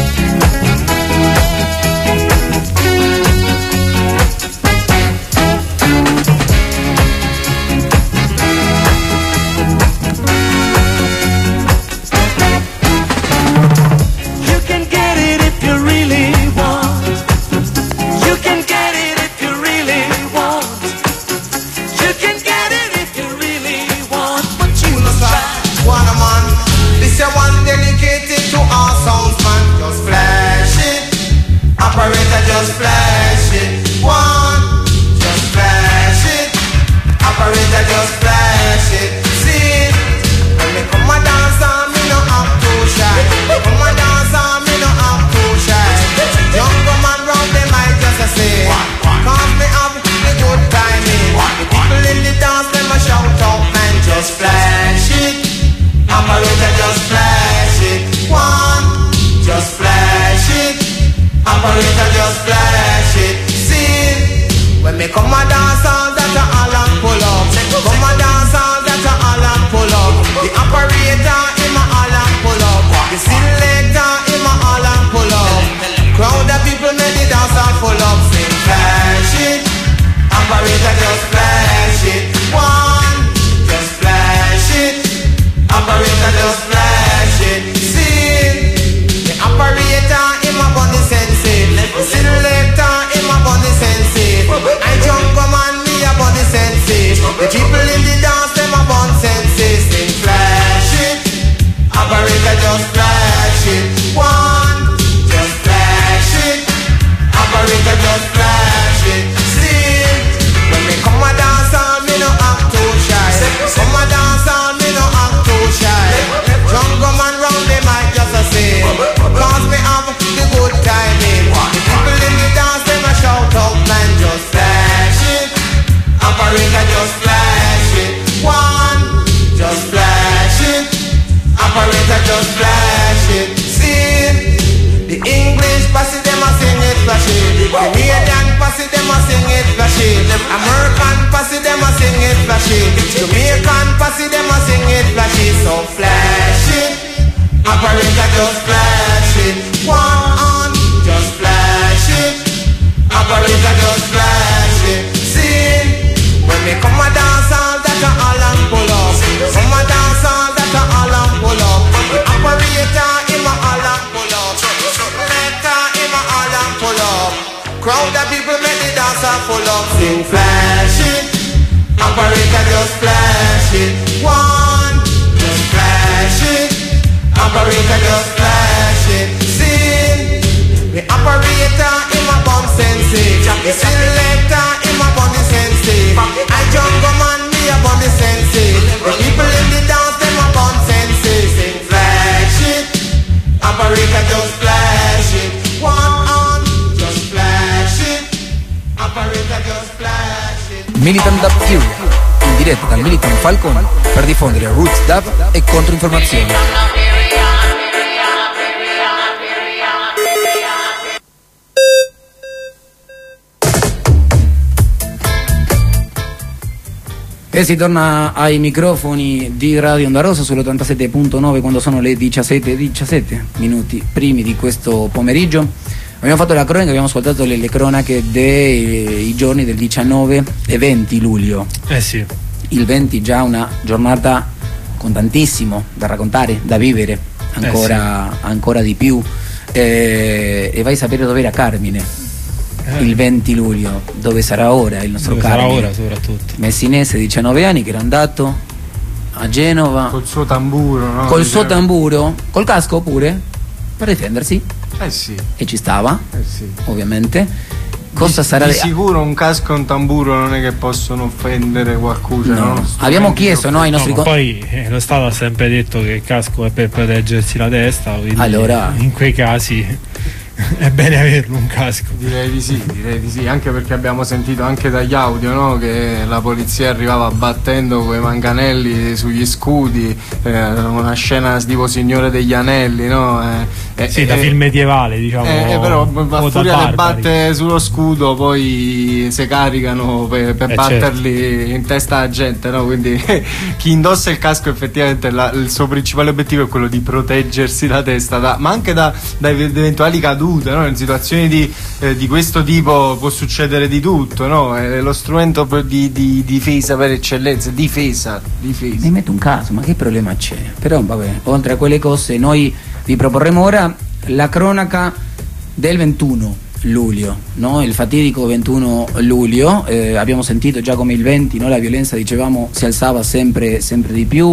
Just flash it, one, just flash it. Operator, just flash it. See, when me come a dance on, me no have to shy. Come a dance on, me no have to shy. Young man round them I just a say, cause me have the good timing. The people in the dance them a shout out, man, just flash it. Operator, just flash it, one, just flash it. Operator, just flash it. See, when me come a dance all that a all and pull up. Come a dance all that a all and pull up. The operator him a all and pull up. The selector him a all and pull up. Crowd of people make the dance all full up. Sing flash it. Operator, just flash it. One, just flash it. Operator, just flash it. See, the operator him a bunny sense. The selector in my body sense. I jump come on me a body sense. The people in the dance them a bun sense. Sing flash it. Operator, just flash it. One, just flash it. Operator, just flash it. See, when me come a dance on me no act too shy. Come a dance on me no act too shy. Jump come on round the mic just a say, cause me have the good timing. The people in the dance them a shout out, man, just flash it. Operator, just flash it. One, just flash it. Operator, just flash it. See, the English passy them a sing it flashy. The Canadian passy them a sing it flashy. American passy them a sing it flashy. Jamaican passy them a sing it flashy. So flash it. Operator, just flash it. One, just flash it. Operator, just flash it. See, when me come a dance all that a all and pull up. Come a dance all that a all and pull up. The operator him a all and pull up. Selector him a all and pull up. Crowd of people make the dancer full up. Sing flash it. Operator, just flash it. One, just flash it. Operator, just flash it. See, the operator in my bum sense. The selector in my body sense. I jungle man, me a body sense. The people in the dance, them a bum sense. Sing flash it. Operator, just flash it. One on, just flash it. Operator, just flash it. Militant Dub Fury, in diretta dal Militant Falcon per diffondere roots dub e controinformazioni. E si torna ai microfoni di Radio Onda Rossa sull'ottantasette punto nove quando sono le diciassette e diciassette minuti primi di questo pomeriggio. Abbiamo fatto la cronaca, abbiamo ascoltato le, le cronache dei giorni del diciannove e venti luglio. Eh sì. Il venti già una giornata con tantissimo da raccontare, da vivere ancora, eh sì. ancora di più. Eh, e vai a sapere dove era Carmine. Il venti luglio, dove sarà ora il nostro dove Carmine? Sarà ora soprattutto. Messinese, diciannove anni, che era andato a Genova col suo tamburo, no? Col suo tamburo, col casco pure, per difendersi. Eh sì. E ci stava, eh sì. ovviamente. Cosa di, sarà? Di sicuro un casco e un tamburo non è che possono offendere qualcuno. No. No? Abbiamo chiesto no, ai nostri no, poi eh, lo Stato ha sempre detto che il casco è per proteggersi la testa, quindi allora in quei casi è bene averlo un casco. Direi di sì, direi di sì, anche perché abbiamo sentito anche dagli audio, no, che la polizia arrivava battendo quei manganelli sugli scudi, eh, una scena tipo Signore degli Anelli, no? Eh, sì, eh, da eh, film medievali, diciamo. Eh, però a furia le batte sullo scudo, poi si caricano per, per eh, batterli certo. in testa alla gente, no? Quindi chi indossa il casco effettivamente la, il suo principale obiettivo è quello di proteggersi la testa, da, ma anche da, da eventuali cadute. No? In situazioni di, eh, di questo tipo può succedere di tutto, no? È lo strumento per di, di difesa per eccellenza, difesa, difesa. Mi metto un caso, ma che problema c'è? Però vabbè, oltre a quelle cose noi vi proporremo ora la cronaca del ventuno luglio, no? Il fatidico ventuno luglio. Eh, abbiamo sentito già come il venti, no? La violenza, dicevamo, si alzava sempre, sempre di più,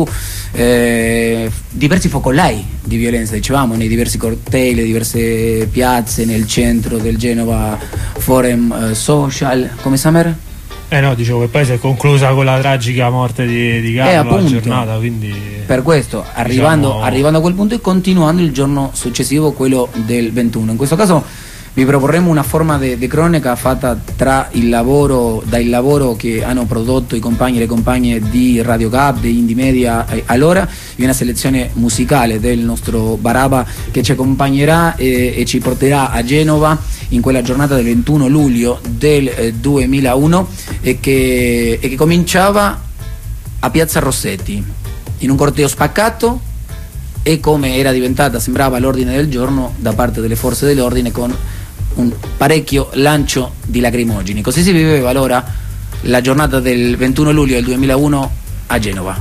eh, diversi focolai di violenza, dicevamo, nei diversi cortei, diverse piazze nel centro del Genova Forum eh, Social. Come Samer? Eh no, dicevo che poi si è conclusa con la tragica morte di, di Carlo, eh, la giornata, quindi per questo arrivando, diciamo... arrivando a quel punto e continuando il giorno successivo, quello del ventuno. In questo caso vi proporremo una forma di cronaca fatta tra il lavoro, dal lavoro che hanno prodotto i compagni e le compagne di Radio Gap, di Indie Media, eh, allora, e una selezione musicale del nostro Baraba che ci accompagnerà e, e ci porterà a Genova in quella giornata del ventuno luglio del eh, duemilauno e che, e che cominciava a Piazza Rossetti, in un corteo spaccato e come era diventata, sembrava l'ordine del giorno da parte delle forze dell'ordine, con un parecchio lancio di lacrimogeni. Così si viveva allora la giornata del ventuno luglio del duemilauno a Genova.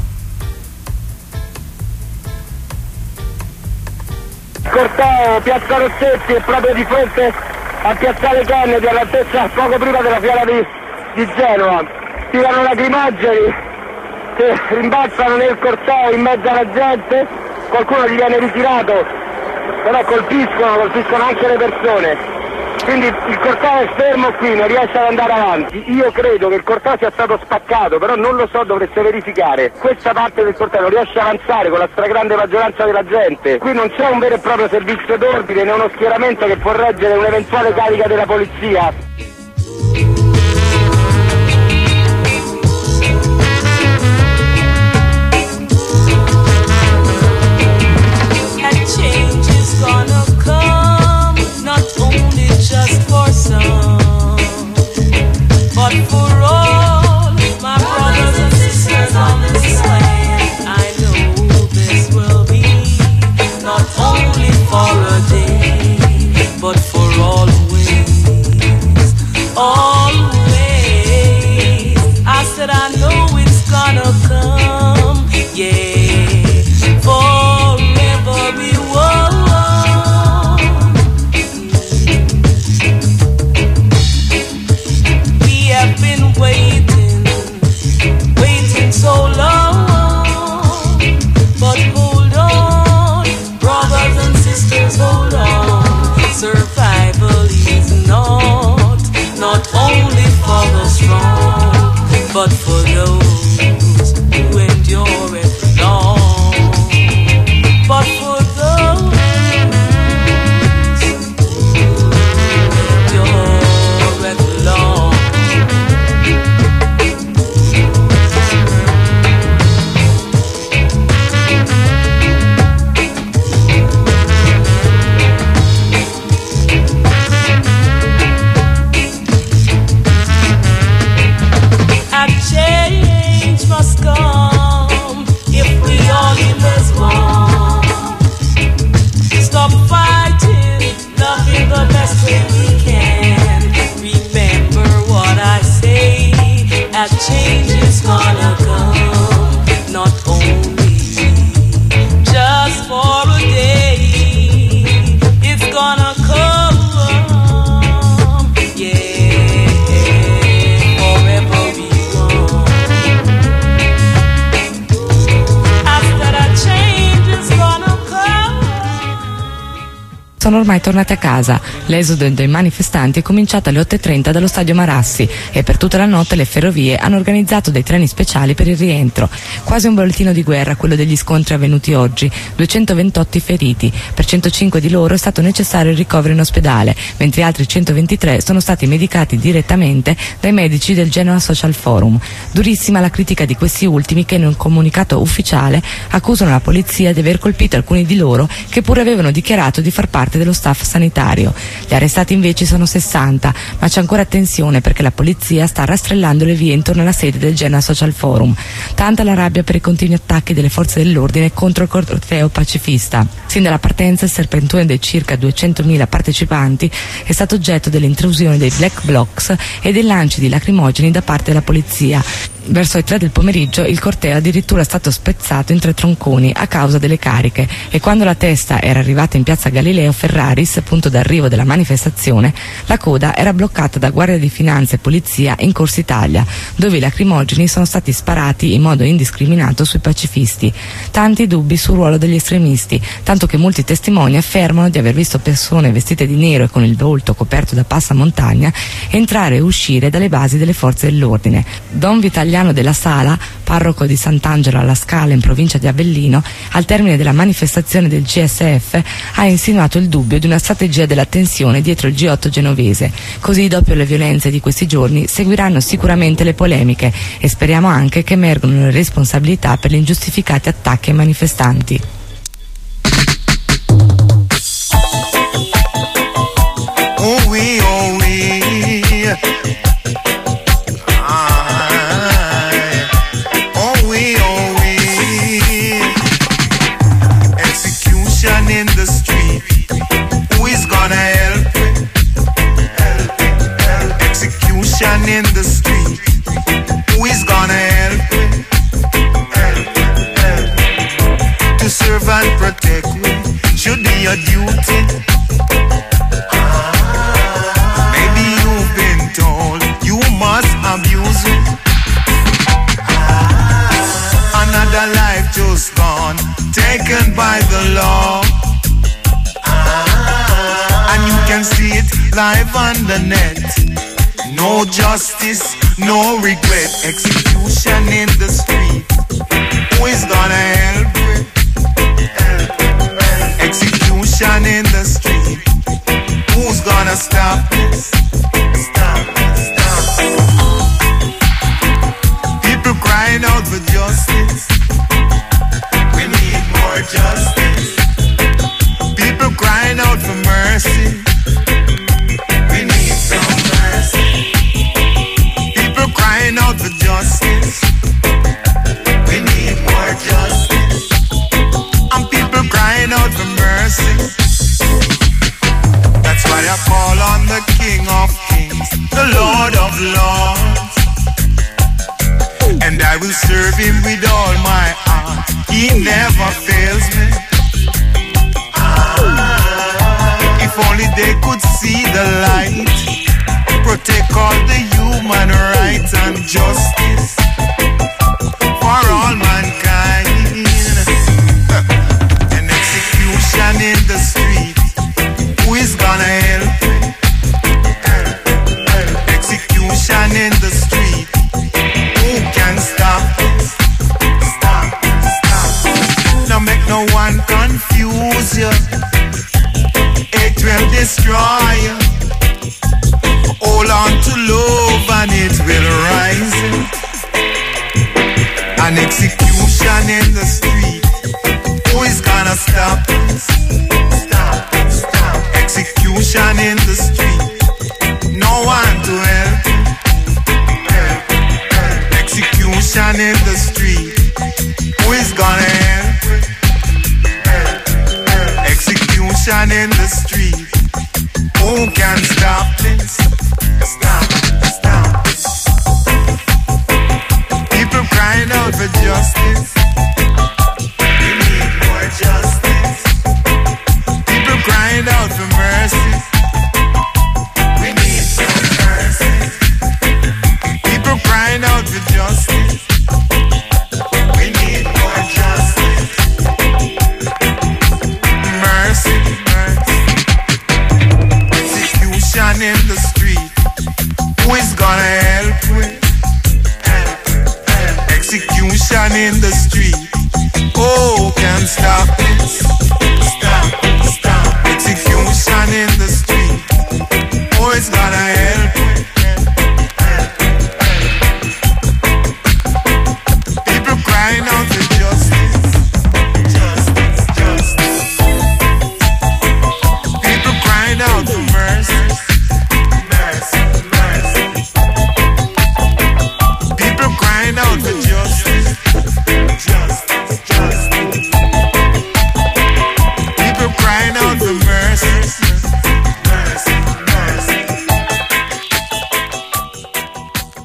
Il corteo Piazza Rossetti è proprio di fronte a Piazzale Kennedy, all'altezza poco prima della fiera di, di Genova. Tirano lacrimogeni che rimbalzano nel corteo in mezzo alla gente, qualcuno gli viene ritirato, però colpiscono, colpiscono anche le persone. Quindi il corteo è fermo qui, non riesce ad andare avanti. Io credo che il corteo sia stato spaccato, però non lo so, dovreste verificare. Questa parte del corteo non riesce ad avanzare con la stragrande maggioranza della gente. Qui non c'è un vero e proprio servizio d'ordine né uno schieramento che può reggere un'eventuale carica della polizia. Just for some, but for all my brothers and sisters on this land, I know this will be not only for a day, but for always. All that change is gonna come, not only just for a day, it's gonna come, yeah, forever be gone. After that change is gonna come. Sono ormai tornate a casa. L'esodo dei manifestanti è cominciato alle otto e trenta dallo stadio Marassi e per tutta la notte le ferrovie hanno organizzato dei treni speciali per il rientro. Quasi un bollettino di guerra quello degli scontri avvenuti oggi, duecentoventotto i feriti. Per centocinque di loro è stato necessario il ricovero in ospedale, mentre altri centoventitré sono stati medicati direttamente dai medici del Genoa Social Forum. Durissima la critica di questi ultimi che in un comunicato ufficiale accusano la polizia di aver colpito alcuni di loro che pure avevano dichiarato di far parte dello staff sanitario. Gli arrestati invece sono sessanta, ma c'è ancora tensione perché la polizia sta rastrellando le vie intorno alla sede del Genoa Social Forum. Tanta la rabbia per i continui attacchi delle forze dell'ordine contro il corteo pacifista. Sin dalla partenza il serpentone dei circa duecentomila partecipanti è stato oggetto delle intrusioni dei black blocs e dei lanci di lacrimogeni da parte della polizia. Verso le tre del pomeriggio il corteo addirittura è stato spezzato in tre tronconi a causa delle cariche e quando la testa era arrivata in piazza Galileo Ferraris, punto d'arrivo della manifestazione, la coda era bloccata da Guardia di Finanza e Polizia in Corsa Italia, dove i lacrimogeni sono stati sparati in modo indiscriminato sui pacifisti. Tanti dubbi sul ruolo degli estremisti, tanto che molti testimoni affermano di aver visto persone vestite di nero e con il volto coperto da passamontagna entrare e uscire dalle basi delle forze dell'ordine. Don Vitaliano della Sala, parroco di Sant'Angelo alla Scala in provincia di Avellino, al termine della manifestazione del G S F ha insinuato il dubbio di una strategia della tensione dietro il G otto genovese. Così, dopo le violenze di questi giorni, seguiranno sicuramente le polemiche e speriamo anche che emergano le responsabilità per gli ingiustificati attacchi ai manifestanti. Oh, we, oh, we. In the street, who is gonna help? Help, help. Execution in the street, who is gonna help? Help, help. To serve and protect me should be your duty. Maybe you've been told you must abuse it. Another life just gone, taken by the law. And you can see it live on the net. No justice, no regret. Execution in the street, who is gonna help with? Execution in the street, who's gonna stop this? Stop, stop. People crying out for justice. We need more justice. People crying out for mercy. We need some mercy. People crying out for justice. We need more justice. And people crying out for mercy. That's why I call on the King of Kings, the Lord of Lords. And I will serve him with all my heart. He never fails me. If only they could see the light, protect all the human rights and justice for all mankind. An execution in the street, who is gonna help? Execution in the street, who can stop this? Stop, stop. Now make no one confuse you. It will destroy you. Hold on to love and it will rise. An execution in the street, who is gonna stop this? Stop, stop. Execution in the street, no one to help. Help, help. Execution in the street, who is gonna help? Help, help. Execution in the street, who can stop this? Stop, stop.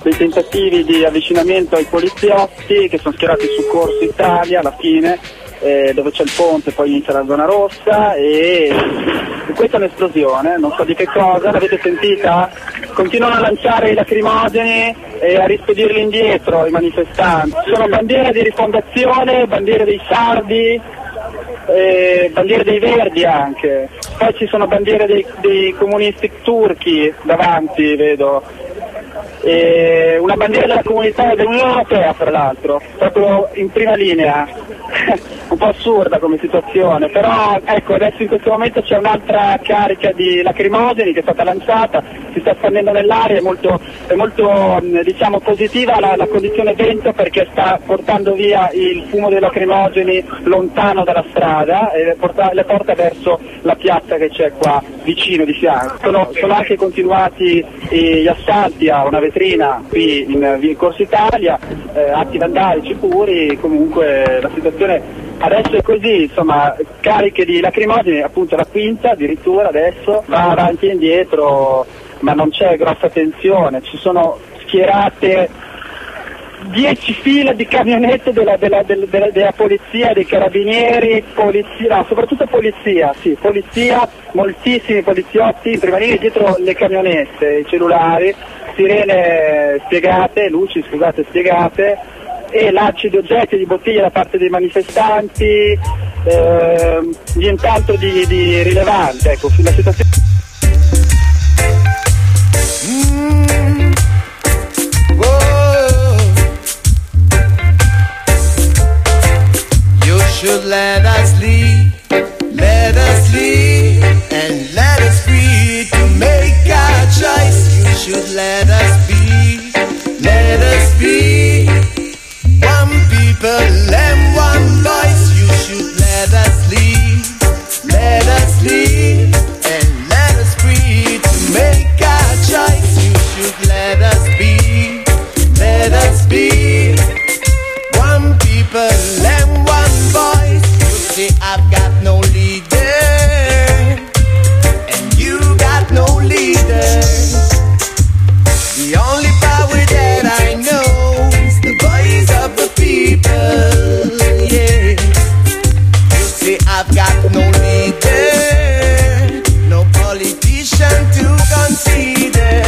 dei tentativi di avvicinamento ai poliziotti che sono schierati su Corso Italia alla fine, eh, dove c'è il ponte, poi inizia la zona rossa e, e questa è un'esplosione, non so di che cosa, l'avete sentita? Continuano a lanciare i lacrimogeni e a rispedirli indietro i manifestanti. Ci sono bandiere di Rifondazione, bandiere dei sardi, eh, bandiere dei verdi anche, poi ci sono bandiere dei, dei comunisti turchi davanti, vedo, e una bandiera della comunità dell'Unione Europea fra l'altro, proprio in prima linea. Un po' assurda come situazione, però ecco, adesso in questo momento c'è un'altra carica di lacrimogeni che è stata lanciata, si sta espandendo nell'aria, è molto, è molto diciamo positiva la, la condizione vento perché sta portando via il fumo dei lacrimogeni lontano dalla strada e porta, le porta verso la piazza che c'è qua vicino di fianco. Sono, sono anche continuati gli assalti a una vetrina qui in, in Corso Italia, eh, atti vandalici puri, comunque la situazione adesso è così, insomma, cariche di lacrimogeni, appunto la quinta addirittura adesso va avanti e indietro, ma non c'è grossa tensione, ci sono schierate dieci file di camionette della, della, della, della, della polizia, dei carabinieri, polizia, no, soprattutto polizia, sì, polizia, moltissimi poliziotti in prima linea dietro le camionette, i cellulari, sirene spiegate, luci scusate spiegate, e lanci di oggetti, di bottiglie da parte dei manifestanti, eh, nient'altro di, di rilevante, ecco, la situazione. Mm. You should let us lead, let us lead, and let us free to make our choice. You should let us be, let us be. One people and one voice, you should let us lead, let us lead, and let us free to make our choice. You should let us be, let us be. One people and one voice, you say I've got no leader, and you got no leader. The only power that I know is the voice of the people, yeah. You say I've got no leader, no politician to consider.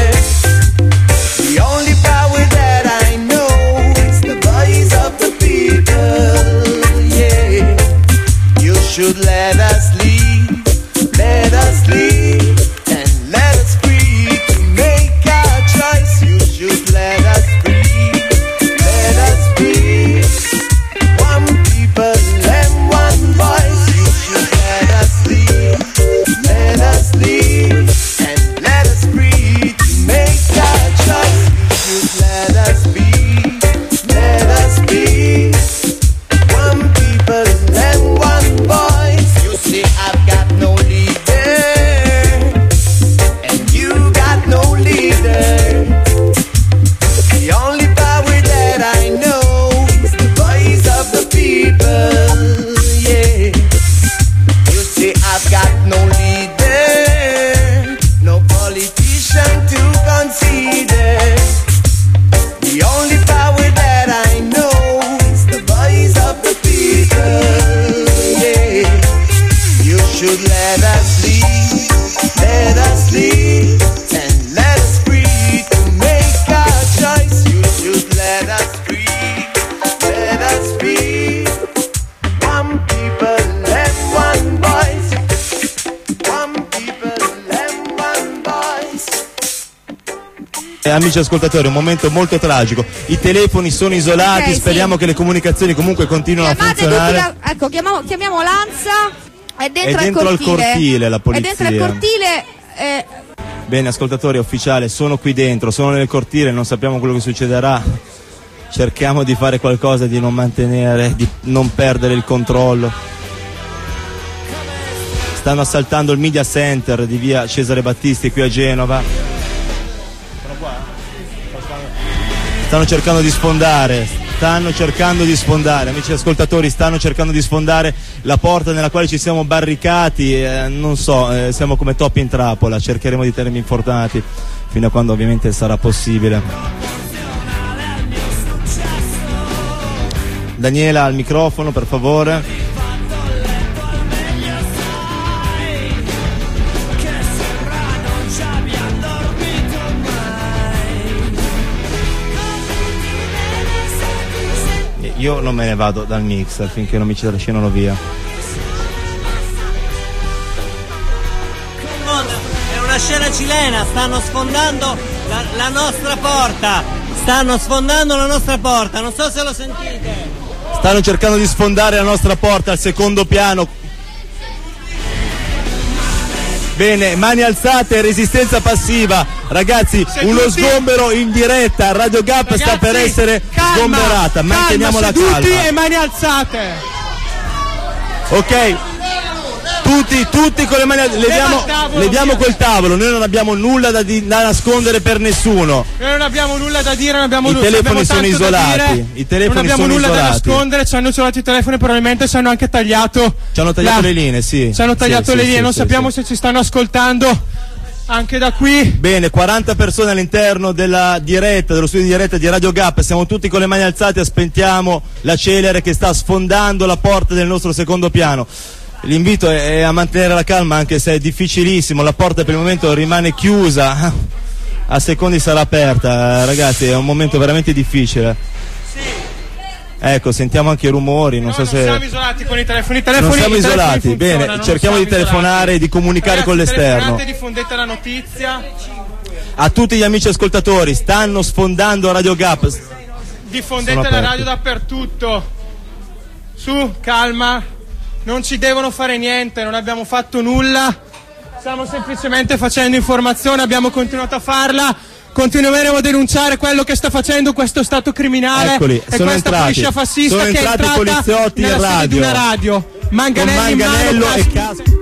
The only power that I know is the voice of the people, yeah. You should let us lead, let us lead, and let us free to make our choice. You should let us free, let us be. One people and one voice. You should let us lead, let us lead, and let us free to make our choice. You should let us be, let us be. One people and one voice. You say I've got no leader, and you got no leader. The only power that I know is the voice of the people, yeah. You say I've got no leader, no politician to consider. The only power that I know is the voice of the people, yeah. You should let us lead, let us lead, and let us free to make our choice. You should let us free, let us be. One people and one voice, one people and one voice. Eh, amici ascoltatori, un momento molto tragico. I telefoni sono isolati, Ok, speriamo sì. che le comunicazioni comunque continuino a Chiamate funzionare. tutti la- ecco, chiamiamo, chiamiamo l'ANSA. È dentro, È dentro al al cortile. cortile la polizia. È dentro al cortile. eh, Bene, ascoltatori, ufficiale, sono qui dentro, sono nel cortile, non sappiamo quello che succederà. Cerchiamo di fare qualcosa, di non mantenere, di non perdere il controllo. Stanno assaltando il media center di via Cesare Battisti qui a Genova. Stanno cercando di sfondare, stanno cercando di sfondare, amici ascoltatori, stanno cercando di sfondare la porta nella quale ci siamo barricati, eh, non so, eh, siamo come topi in trappola, cercheremo di tenervi informati fino a quando ovviamente sarà possibile. Daniela al microfono, per favore. Io non me ne vado dal mixer finché non mi ci trascinano via. È una scena cilena, stanno sfondando la, la nostra porta. Stanno sfondando la nostra porta, non so se lo sentite. Stanno cercando di sfondare la nostra porta al secondo piano. Bene, mani alzate, resistenza passiva. Ragazzi, Seduti. uno sgombero in diretta. Radio Gap Ragazzi, sta per essere calma, sgomberata. Manteniamo calma, la seduti calma. e mani alzate. Ok. Tutti, tutti con le mani alzate. Leviamo, tavolo, leviamo via. quel tavolo. Noi non abbiamo nulla da, di- da nascondere per nessuno. Noi non abbiamo nulla da dire, non abbiamo I nulla telefoni abbiamo sono tanto da isolati. dire, I telefoni non abbiamo sono nulla isolati. da nascondere, ci hanno isolato i telefoni, probabilmente ci hanno anche tagliato. Ci hanno tagliato la- le linee, sì. Ci hanno tagliato Sì, le sì, linee, sì, non sì, sappiamo sì. se ci stanno ascoltando anche da qui. Bene, quaranta persone all'interno della diretta, dello studio di diretta di Radio Gap, siamo tutti con le mani alzate, aspettiamo la celere che sta sfondando la porta del nostro secondo piano. L'invito è, è a mantenere la calma, anche se è difficilissimo, la porta per il momento rimane chiusa, a secondi sarà aperta, ragazzi, è un momento veramente difficile. Ecco, sentiamo anche i rumori, non No, so non se... siamo isolati con i telefoni, i telefoni Non siamo i telefoni isolati, funzionano, bene, non cerchiamo di siamo telefonare isolati. e di comunicare Ragazzi, con l'esterno. telefonate, diffondete la notizia, A tutti gli amici ascoltatori, stanno sfondando Radio Gap. diffondete Sono la aperti. radio dappertutto. Su, calma, non ci devono fare niente, non abbiamo fatto nulla, stiamo semplicemente facendo informazione, abbiamo continuato a farla. Continueremo a denunciare quello che sta facendo questo stato criminale. Eccoli, e sono questa entrati. policia fascista Sono che è entrati entrata poliziotti nella in sede di radio. una radio. Manganelli Con in mano, manganello casco- e casco.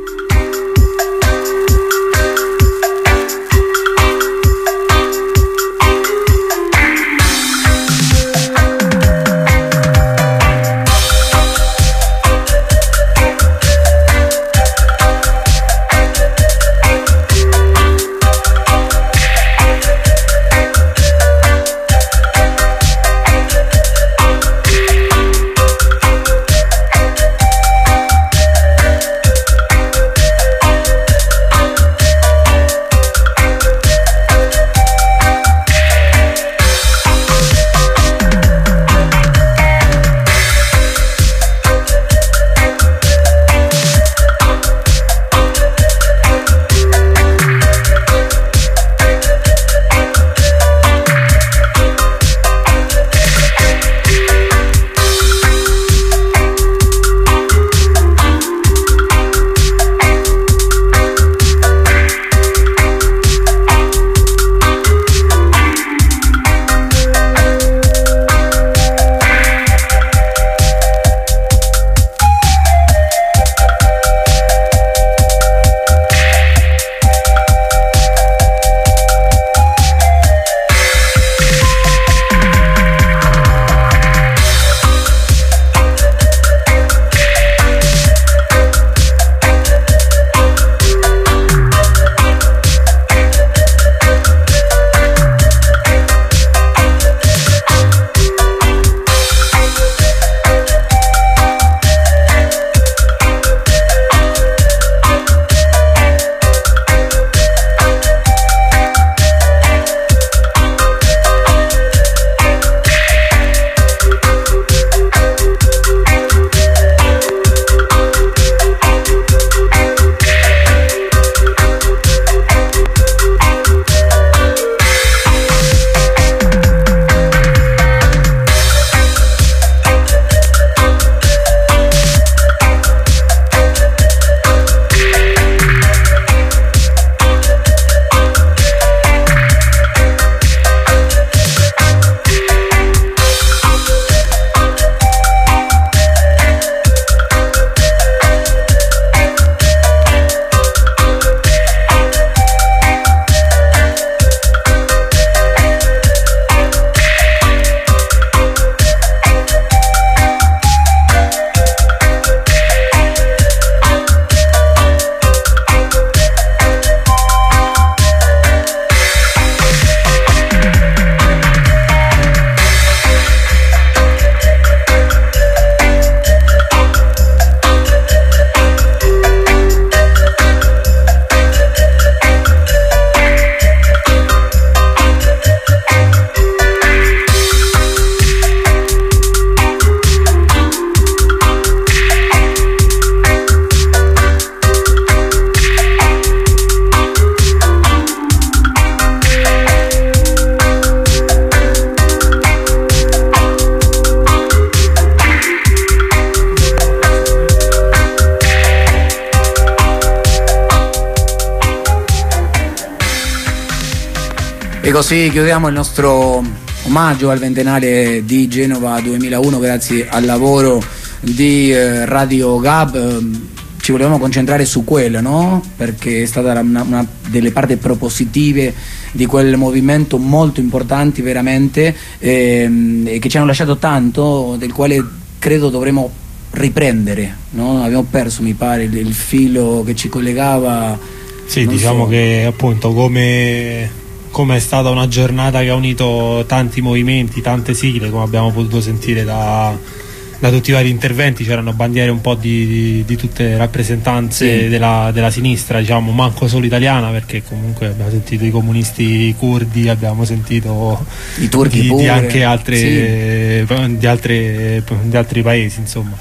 E così chiudiamo il nostro omaggio al ventennale di Genova duemilauno grazie al lavoro di eh, Radio Gap. Eh, ci volevamo concentrare su quello, no? Perché è stata una, una delle parti propositive di quel movimento molto importanti veramente, ehm, e che ci hanno lasciato tanto, del quale credo dovremo riprendere, no? Abbiamo perso, mi pare, il, il filo che ci collegava. Sì, diciamo so. che appunto come, come è stata una giornata che ha unito tanti movimenti, tante sigle, come abbiamo potuto sentire da, da tutti i vari interventi, c'erano bandiere un po' di, di, di tutte le rappresentanze, sì, della, della sinistra, diciamo, manco solo italiana, perché comunque abbiamo sentito i comunisti curdi, abbiamo sentito i turchi di, pure, di anche altre, sì, di, altre, di altri paesi, insomma,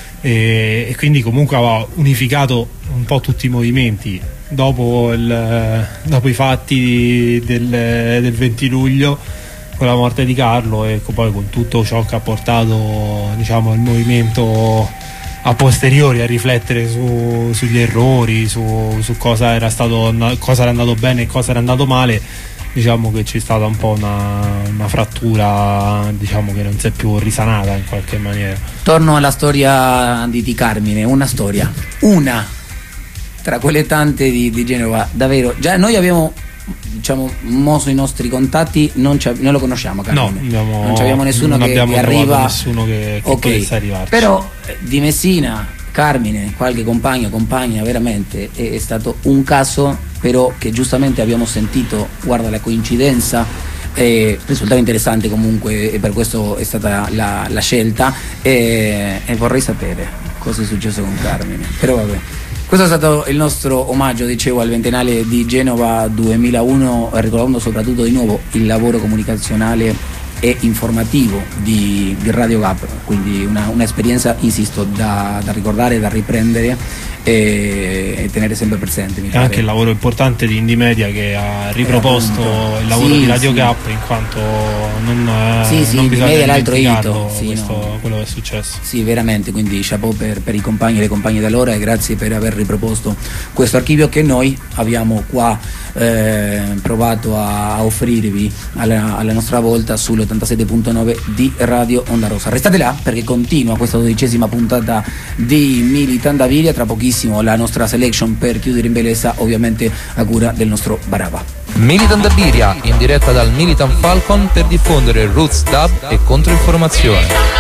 e, e quindi comunque aveva unificato un po' tutti i movimenti. Dopo, il, dopo i fatti del, del venti luglio, con la morte di Carlo, e poi con tutto ciò che ha portato, diciamo, il movimento a posteriori a riflettere su, sugli errori, su, su cosa era stato, cosa era andato bene e cosa era andato male, diciamo che c'è stata un po' una, una frattura, diciamo, che non si è più risanata in qualche maniera. Torno alla storia di, di Carmine, una storia, una tra quelle tante di, di Genova, davvero. Già noi abbiamo, diciamo, mosso i nostri contatti, non, non lo conosciamo Carmine. No, abbiamo, non abbiamo nessuno non che, abbiamo che arriva, nessuno che, che okay, potesse arrivarci. Però di Messina, Carmine, qualche compagno, compagna, veramente è, è stato un caso, però, che giustamente abbiamo sentito. Guarda la coincidenza, eh, risultava interessante comunque, e per questo è stata la, la scelta, e, e vorrei sapere cosa è successo con Carmine, però vabbè. Questo è stato il nostro omaggio, dicevo, al ventennale di Genova duemilauno, ricordando soprattutto di nuovo il lavoro comunicazionale e informativo di, di Radio Gap, quindi una, un'esperienza, insisto, da, da ricordare, da riprendere e, e tenere sempre presente. Mi e pare. Anche il lavoro importante di Indie Media, che ha riproposto eh, il lavoro sì, di Radio sì. Gap, in quanto non, sì, sì, non bisogna l'altro dimenticarlo sì, questo, no. quello che è successo. Sì, veramente, quindi chapeau per, per i compagni e le compagne da allora, e grazie per aver riproposto questo archivio che noi abbiamo qua eh, provato a, a offrirvi alla, alla nostra volta sull'ottantasette punto nove di Radio Onda Rossa. Restate là, perché continua questa dodicesima puntata di Militant da Viria. Tra pochissimo la nostra selection per chiudere in bellezza, ovviamente a cura del nostro Baraba. Militant da Biria, in diretta dal Militant Falcon per diffondere roots, dub e controinformazione.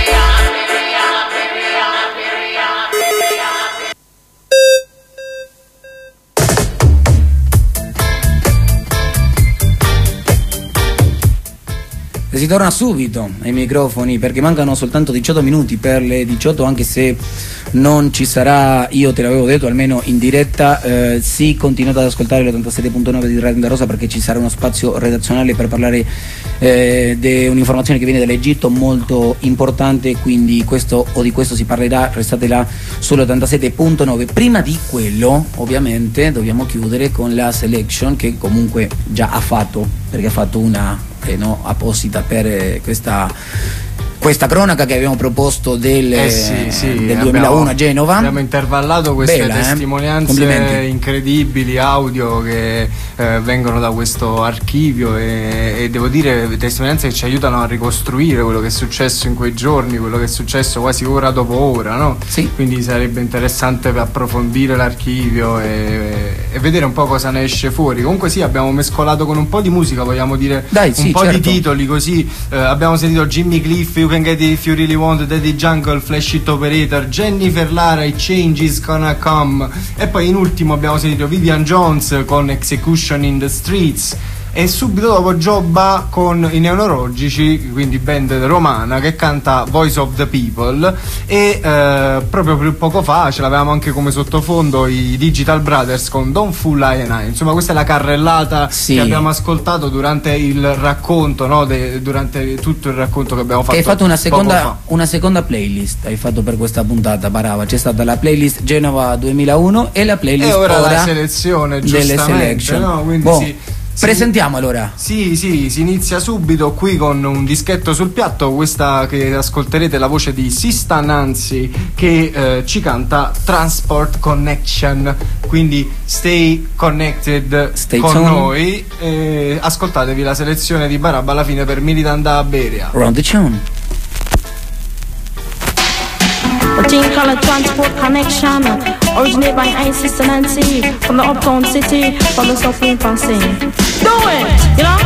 Si torna subito ai microfoni, perché mancano soltanto diciotto minuti per le diciotto, anche se non ci sarà, io te l'avevo detto, almeno in diretta. Eh, sì, continuate ad ascoltare l'ottantasette punto nove di Radio Onda Rossa, perché ci sarà uno spazio redazionale per parlare eh, di un'informazione che viene dall'Egitto molto importante, quindi questo o di questo si parlerà. Restate là sull'ottantasette punto nove. Prima di quello, ovviamente, dobbiamo chiudere con la selection, che comunque già ha fatto, perché ha fatto una eh, no, apposita per eh, questa questa cronaca che abbiamo proposto del, eh sì, sì, del abbiamo, duemilauno a Genova. Abbiamo intervallato queste Bella, testimonianze eh? incredibili, audio che eh, vengono da questo archivio, e, e devo dire testimonianze che ci aiutano a ricostruire quello che è successo in quei giorni, quello che è successo quasi ora dopo ora, no? Sì. Quindi sarebbe interessante approfondire l'archivio e, e vedere un po' cosa ne esce fuori. Comunque sì, abbiamo mescolato con un po' di musica, vogliamo dire. Dai, un sì, po' certo. di titoli così. Eh, abbiamo sentito Jimmy Cliff, You Can Get It If You Really Want, Daddy Jungle, Flash It Operator, Jennifer Lara, I Change Is Gonna Come, e poi in ultimo abbiamo sentito Vivian Jones con Execution in the Streets, e subito dopo Giobba con i Neonologici, quindi band romana, che canta Voice of the People, e eh, proprio poco fa ce l'avevamo anche come sottofondo i Digital Brothers con Don't Fool I and I. Insomma, questa è la carrellata sì. che abbiamo ascoltato durante il racconto, no? De, durante tutto il racconto che abbiamo fatto. Che hai fatto una poco seconda, fa. una seconda playlist, hai fatto per questa puntata, Barava. C'è stata la playlist Genova duemilauno e la playlist e ora, ora la selezione, delle giustamente, selection. no? Quindi Boh. sì, Presentiamo allora. Sì, sì, si inizia subito qui con un dischetto sul piatto. Questa che ascolterete la voce di Sista Nancy che eh, ci canta Transport Connection. Quindi stay connected Stay con tuned. noi. Eh, ascoltatevi la selezione di Barabba alla fine per Militant da Beria. Round the tune. A thing called a transport connection, originated by I, Sister Nancy, from the uptown city, from the suffering fancy. Do it, you know?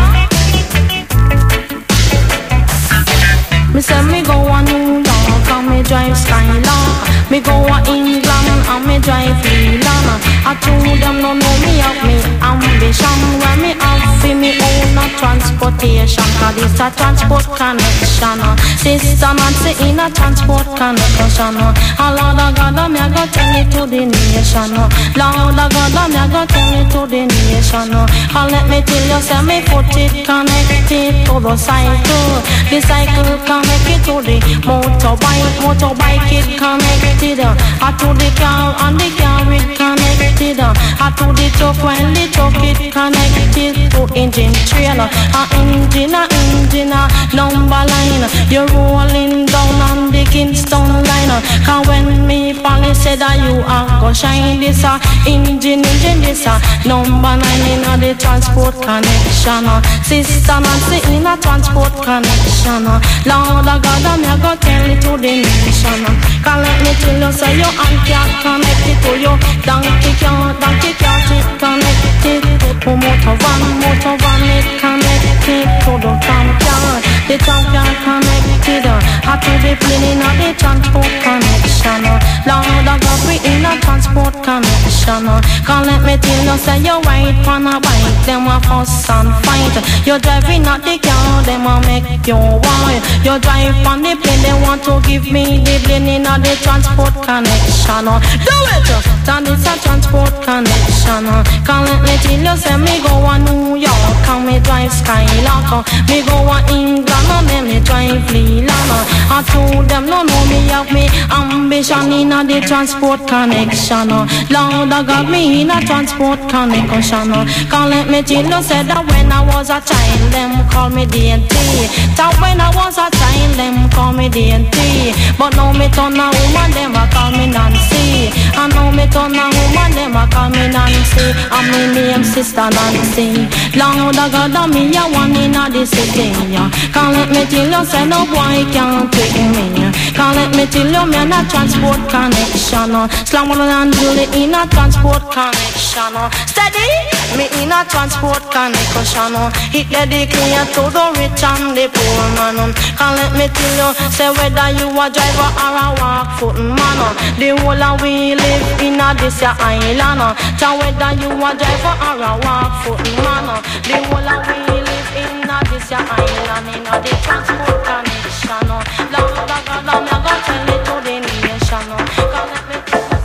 Me say me go a New York and me drive Skylark. Me go a England and me drive Leland. I told them no know me have me ambition. When me have for me own a transportation, cause it's a transport connection. Sister Nancy in a transport connection. A Lord of God, me a go tell it to the nation. Lord of God, me a go tell it to the nation. And let me tell you, say me put it connected to the cycle. The cycle connect it to the motorbike, motorbike it connected. Uh, to the car and the car it connected. Uh, to the truck when the truck it connected to engine trailer. A engine, a engine, a number line. You're rolling down on the Kingston line. Cause when me Polly said that you are go shine this uh, engine, engine this uh, number nine in uh, the transport connection. Uh, Sister Nancy in a transport connection. Uh, Lord of God, I'm go tell it to the nation. Uh, Cause let me tell you, say your aunt can't connect it to you. Donkey can't, donkey can't it connected to motor van, motor van it connected to the tram car. The tram car connected uh, to the plane in a the transport connection. Uh, Lord of God, we in a transport connection. Uh, Cause let me tell you, say you ride on a bike, them a fuss and fight. You're driving at the car, them a make you wild. You drive on the plane, they want to give me the plane in a the transport connection. Uh, Do it! Uh, that is a transport connection. Uh, Cause let me tell you, say me go a New York and me drive Skylark. Uh, Me go a England and then me drive Leland. Uh, I told them no know me have me ambition in a the transport connection. Uh, Lord of God, me in a transport connection. Uh, Cause let me tell you, say that when I was a child, them call me D N T. That when I was a child, them call me D N T. But now me turn a woman, them a call me Nancy. And now me turn a woman, them a call me Nancy. And me name Sister Nancy. Lord of God, and me a one in a the city. Can't let me tell you, say no boy can't take me. Can't let me tell you, me in a transport connection. Slam on and Julie in a transport connection. Steady, me in a transport connection. It dedicated to the rich and the poor man. Can't let me tell you, say whether you a driver or a walk foot man. The whole of we live in a this ya island. So whether you a driver or a walk foot man, the whole of we live in a this ya island in a the transport connection. Lord of God, I'm gonna tell it to the nation. Can't let me tell you.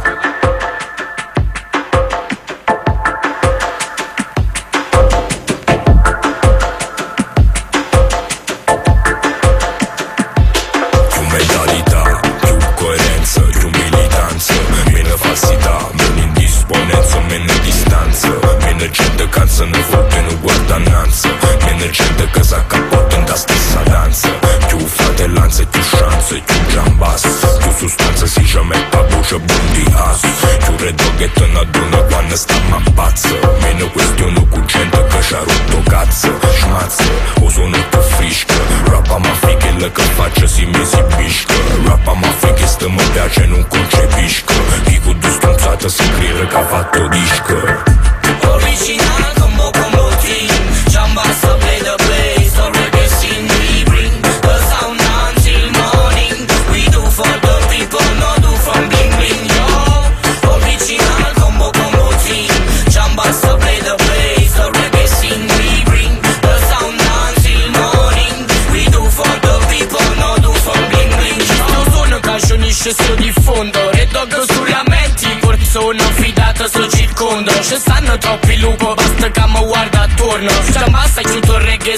Più mentalità, più coerenza, più militanza, meno falsità, meno indisponenza, meno distanza, meno gente cansa, ne fotte, ne guarda innanzi, meno gente che s'accappotta in da stessa danza, più fratellanza e più chance, più giambas, più sostanza si ci mette a voce buon di as, più redoghetto in aduna quando stiamo a pazzo, meno questione con gente che ci ha rotto cazzo, schmazzo, o sono più frisca, rappa ma fichella che faccia si mi esibisca, rappa ma fichista mi piace non concepisco, dico due stronzate si scrive che ha fatto disco. Original combo combo team, Jambassa play the bass, the reggae scene we bring the sound until morning. We do for the people, no do from bling bling yo. Original combo combo team, Jambassa play the bass, the reggae scene we bring the sound until morning. We do for the people, no do from bling bling yo. Non sono cagionisce su di fondo, Red Dog sulla metti, persona fidata so circondo. Ci stanno troppi lupo, basta che mi guarda attorno. Già basta chiuso il reggae sound,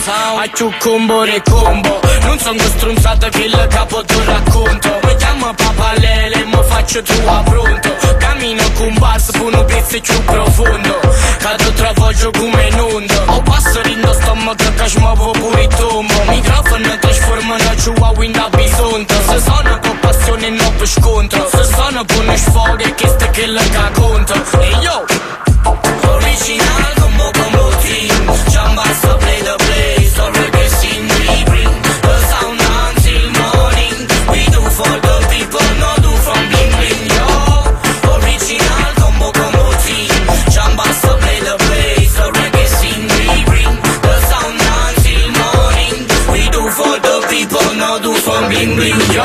A più combo e combo. Non sono stronzato che il capo ti racconto. Mi chiamo Papalele e mi faccio tu a pronto. Cammino con basso per un pezzo più profondo. Cado travoggio come in onda. O passo rindo stomaco che smuovo pure il tombo. Microfono trasformano giù a winda bisonto. Se sono con passione non per scontro. Se sono con uno sfogo e che ste che la conto. E io original combo combo team. Jambassa play the place. So reggae scene we bring the sound until morning. We do for the people, not do from bling bling. Yo, original combo combo team. Jambassa play the place. So reggae scene we bring the sound until morning. We do for the people, not do from bling bling. Yo.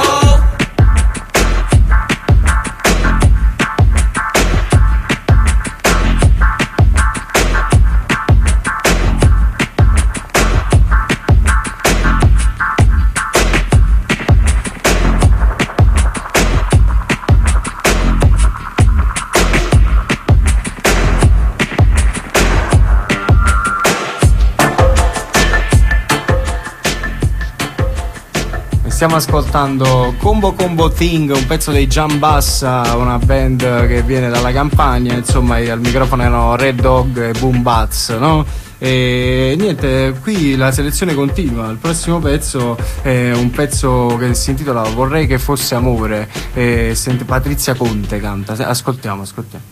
Stiamo ascoltando Combo Combo Thing, un pezzo dei Jambassa, una band che viene dalla Campania, insomma al microfono erano Red Dog e Boom Bats, no? E niente, qui la selezione continua. Il prossimo pezzo è un pezzo che si intitola Vorrei che fosse amore, e sente Patrizia Conte canta. Ascoltiamo, ascoltiamo.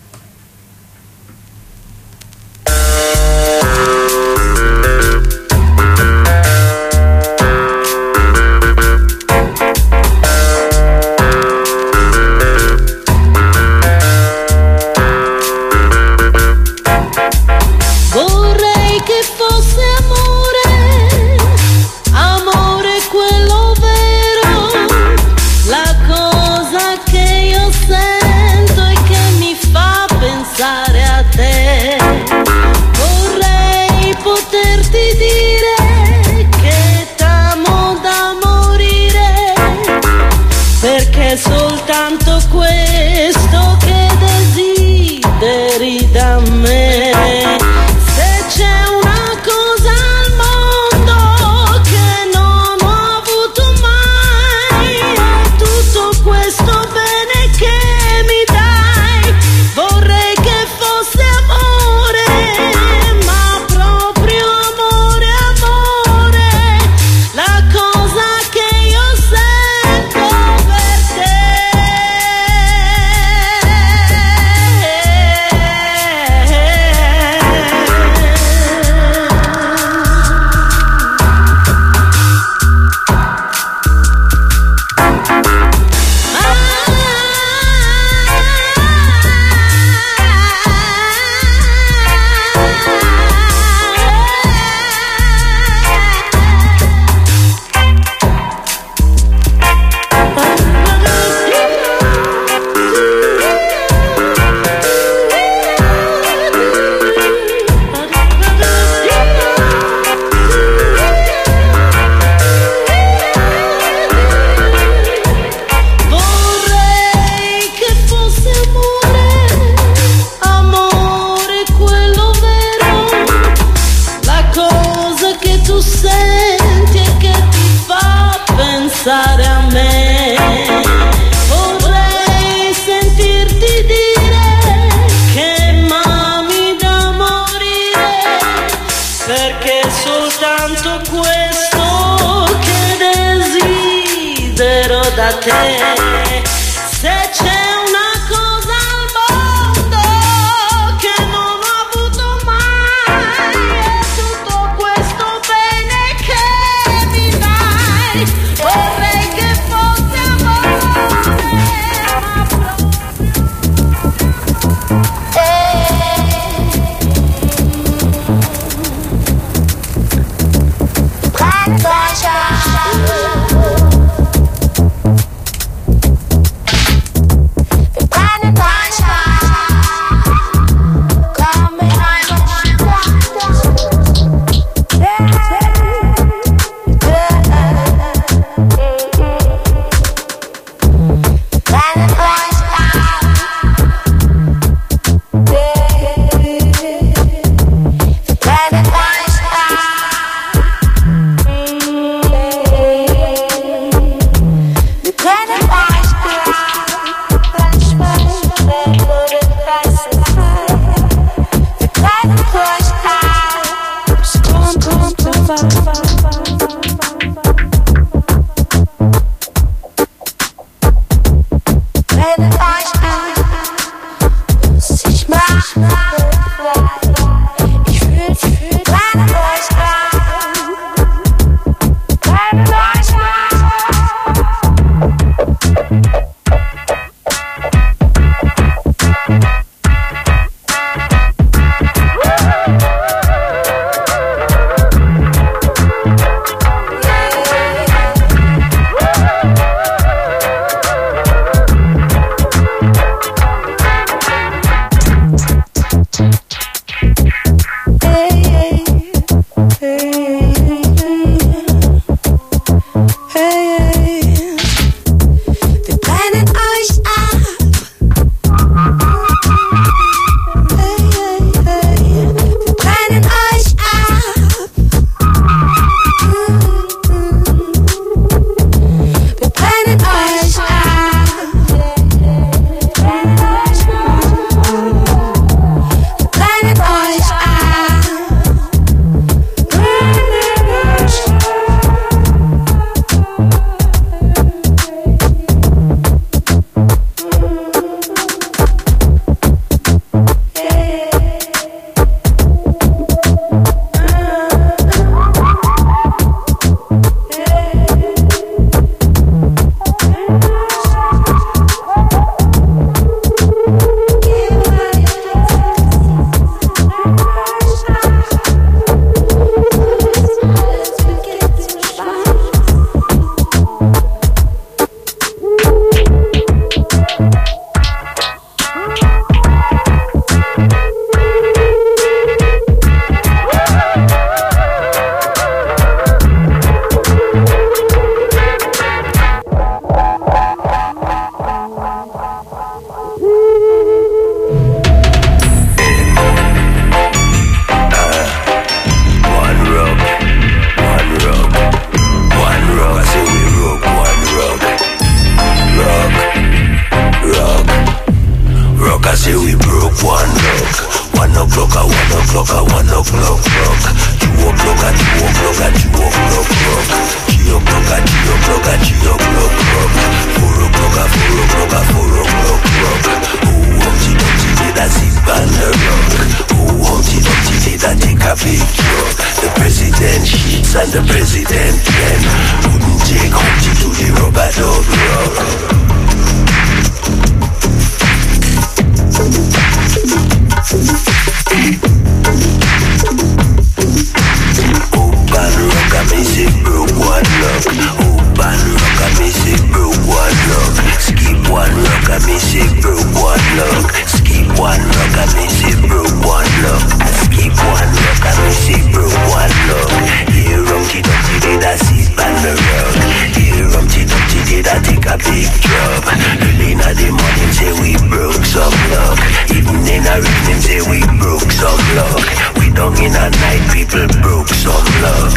Soltanto questo che desideri da me. Se c'è una cosa al mondo che non ho avuto mai, è tutto questo bene che mi dai. Vorrei che fosse amore, ma proprio amore, amore, la cosa che io sento per te. Vorrei che fosse amore, amore quello vero, la cosa che tu senti e che ti fa pensare a me. Vorrei sentirti dire che m'ami da morire, perché è soltanto questo che desidero da te. Se c'è una cosa al mondo che non ho avuto mai, è tutto questo bene che mi dai. Vorrei che fosse amore, ma proprio and the president then wouldn't take Humpty to the rubber dub rock. Open rock, I may say broke one lock. Open rock, I may say broke one lock. Skip one rock, I may say broke one lock. Skip one rock, I may say broke one lock. Skip one rock, I may say broke one lock. Here Humpty Dumpty did a sit on the rug. Here Humpty Dumpty did a take a big drop. Early in the morning say we broke some luck. Even in the evening say we broke some luck. We down in the night people broke some luck.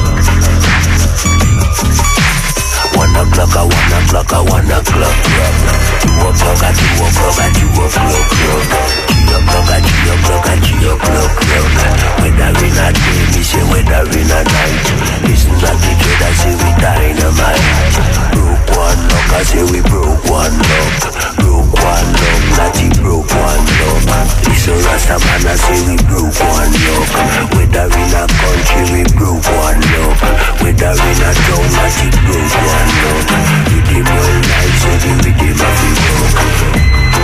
One o'clock, a one o'clock, a one o'clock, two o'clock, a two o'clock, a two o'clock, three o'clock, a three o'clock, a three o'clock. Whether in a day, me say whether in a night. Listen to the dread, I say we dynamite. Broke one lock, I say we broke one lock. Broke one lock, Natty broke one lock. Listen Rasta man, I say we broke one lock. Whether in a country, we broke one lock. Whether in a town, Natty broke one. Redeem your life, so we redeem every broke.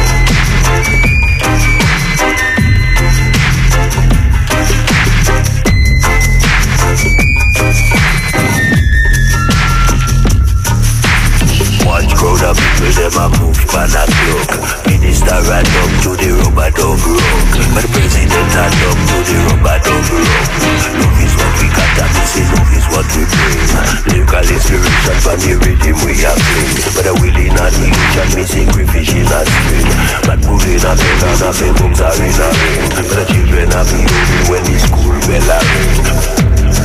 Watch crowd of people, them a move pan a clock. Minister ran up to the rubber dub rock. But president ran up to the rubber dub rock. Love is what we got, and we say love is what we bring. Lyrical inspiration from the rhythm we are playing. But a willing and illusion, missing crayfish in a string. But moving a pen and a pen books are in a ring. But the children are behaving when the school bell a ring.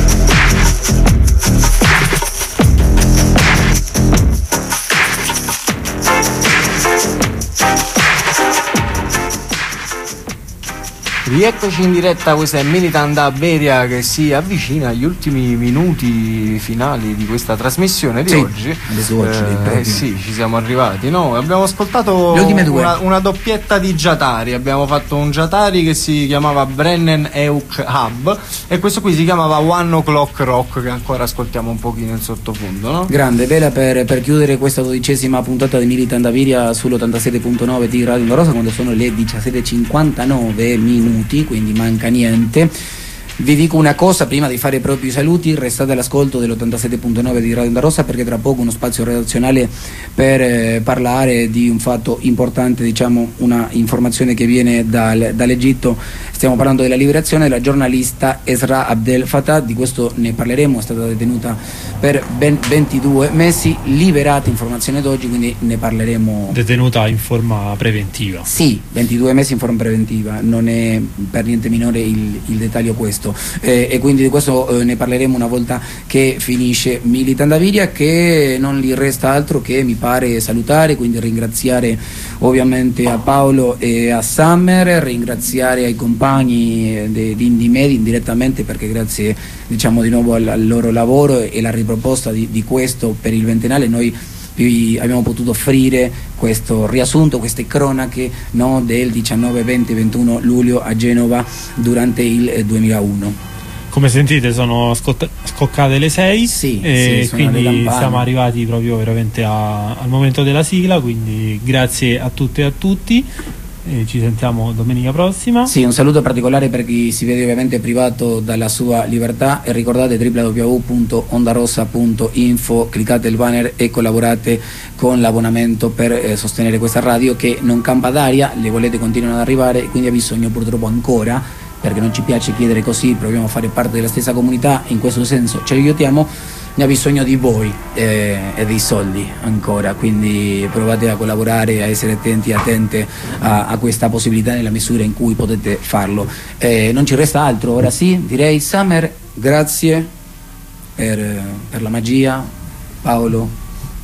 Rieccoci in diretta, questa è Militant Dub Area che si avvicina agli ultimi minuti finali di questa trasmissione di sì, oggi. Eh, eh sì, ci siamo arrivati, no? Abbiamo ascoltato una, una doppietta di Jatari, abbiamo fatto un Jatari che si chiamava Brennan Euk Hub e questo qui si chiamava One O'Clock Rock, che ancora ascoltiamo un pochino in sottofondo, no? Grande, bella per, per chiudere questa dodicesima puntata di Militant Dub Area sull'ottantasette punto nove di Radio Onda Rossa, quando sono le diciassette e cinquantanove minuti, quindi manca niente. Vi dico una cosa prima di fare proprio i saluti: restate all'ascolto dell'ottantasette punto nove di Radio Onda Rossa, perché tra poco uno spazio redazionale per eh, parlare di un fatto importante, diciamo una informazione che viene dal, dall'Egitto. Stiamo parlando della liberazione della giornalista Esra Abdel Fattah, di questo ne parleremo. È stata detenuta per ben ventidue mesi, liberata, informazione d'oggi, quindi ne parleremo. Detenuta in forma preventiva. Sì, ventidue mesi in forma preventiva, non è per niente minore il, il dettaglio questo. Eh, e quindi di questo eh, ne parleremo una volta che finisce Militant Dub Area, che non gli resta altro che, mi pare, salutare, quindi ringraziare ovviamente a Paolo e a Summer, ringraziare ai compagni di Indie Media indirettamente, perché grazie, diciamo, di nuovo al, al loro lavoro e la riproposta di, di questo per il ventennale noi vi abbiamo potuto offrire questo riassunto, queste cronache, no, del diciannove, venti, ventuno luglio a Genova durante il duemilauno. Come sentite sono scotta- scoccate le sei, sì, e sì, quindi siamo arrivati proprio veramente a, al momento della sigla, quindi grazie a tutte e a tutti. E ci sentiamo domenica prossima. Sì, un saluto particolare per chi si vede ovviamente privato dalla sua libertà, e ricordate w w w punto ondarossa punto info, cliccate il banner e collaborate con l'abbonamento per eh, sostenere questa radio che non campa d'aria. Le volete continuano ad arrivare, quindi ha bisogno purtroppo ancora, perché non ci piace chiedere così, proviamo a fare parte della stessa comunità, in questo senso ci aiutiamo, ne ha bisogno di voi eh, e dei soldi ancora, quindi provate a collaborare, a essere attenti e attente a, a questa possibilità nella misura in cui potete farlo. Eh, non ci resta altro, ora sì, direi Summer, grazie per, per la magia, Paolo.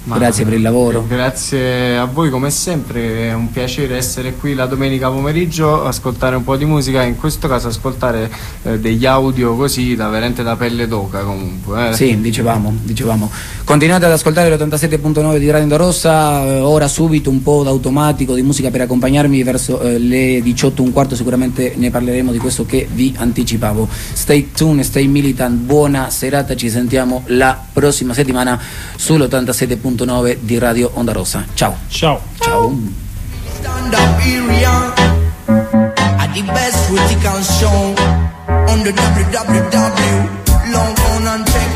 Ma grazie per il lavoro. Grazie a voi come sempre, è un piacere essere qui la domenica pomeriggio, ascoltare un po' di musica, in questo caso ascoltare eh, degli audio così da veramente da pelle d'oca comunque. Eh. Sì, dicevamo, dicevamo. Continuate ad ascoltare l'ottantasette punto nove di Radio Onda Rossa, eh, ora subito un po' d'automatico di musica per accompagnarmi verso eh, le diciotto e un quarto, sicuramente ne parleremo di questo che vi anticipavo. Stay tuned, stay militant, buona serata, ci sentiamo la prossima settimana sull'ottantasette punto nove di Radio Onda Rossa. Ciao. Ciao. Ciao. Stand up area at the best political show on the W W W. Log on and check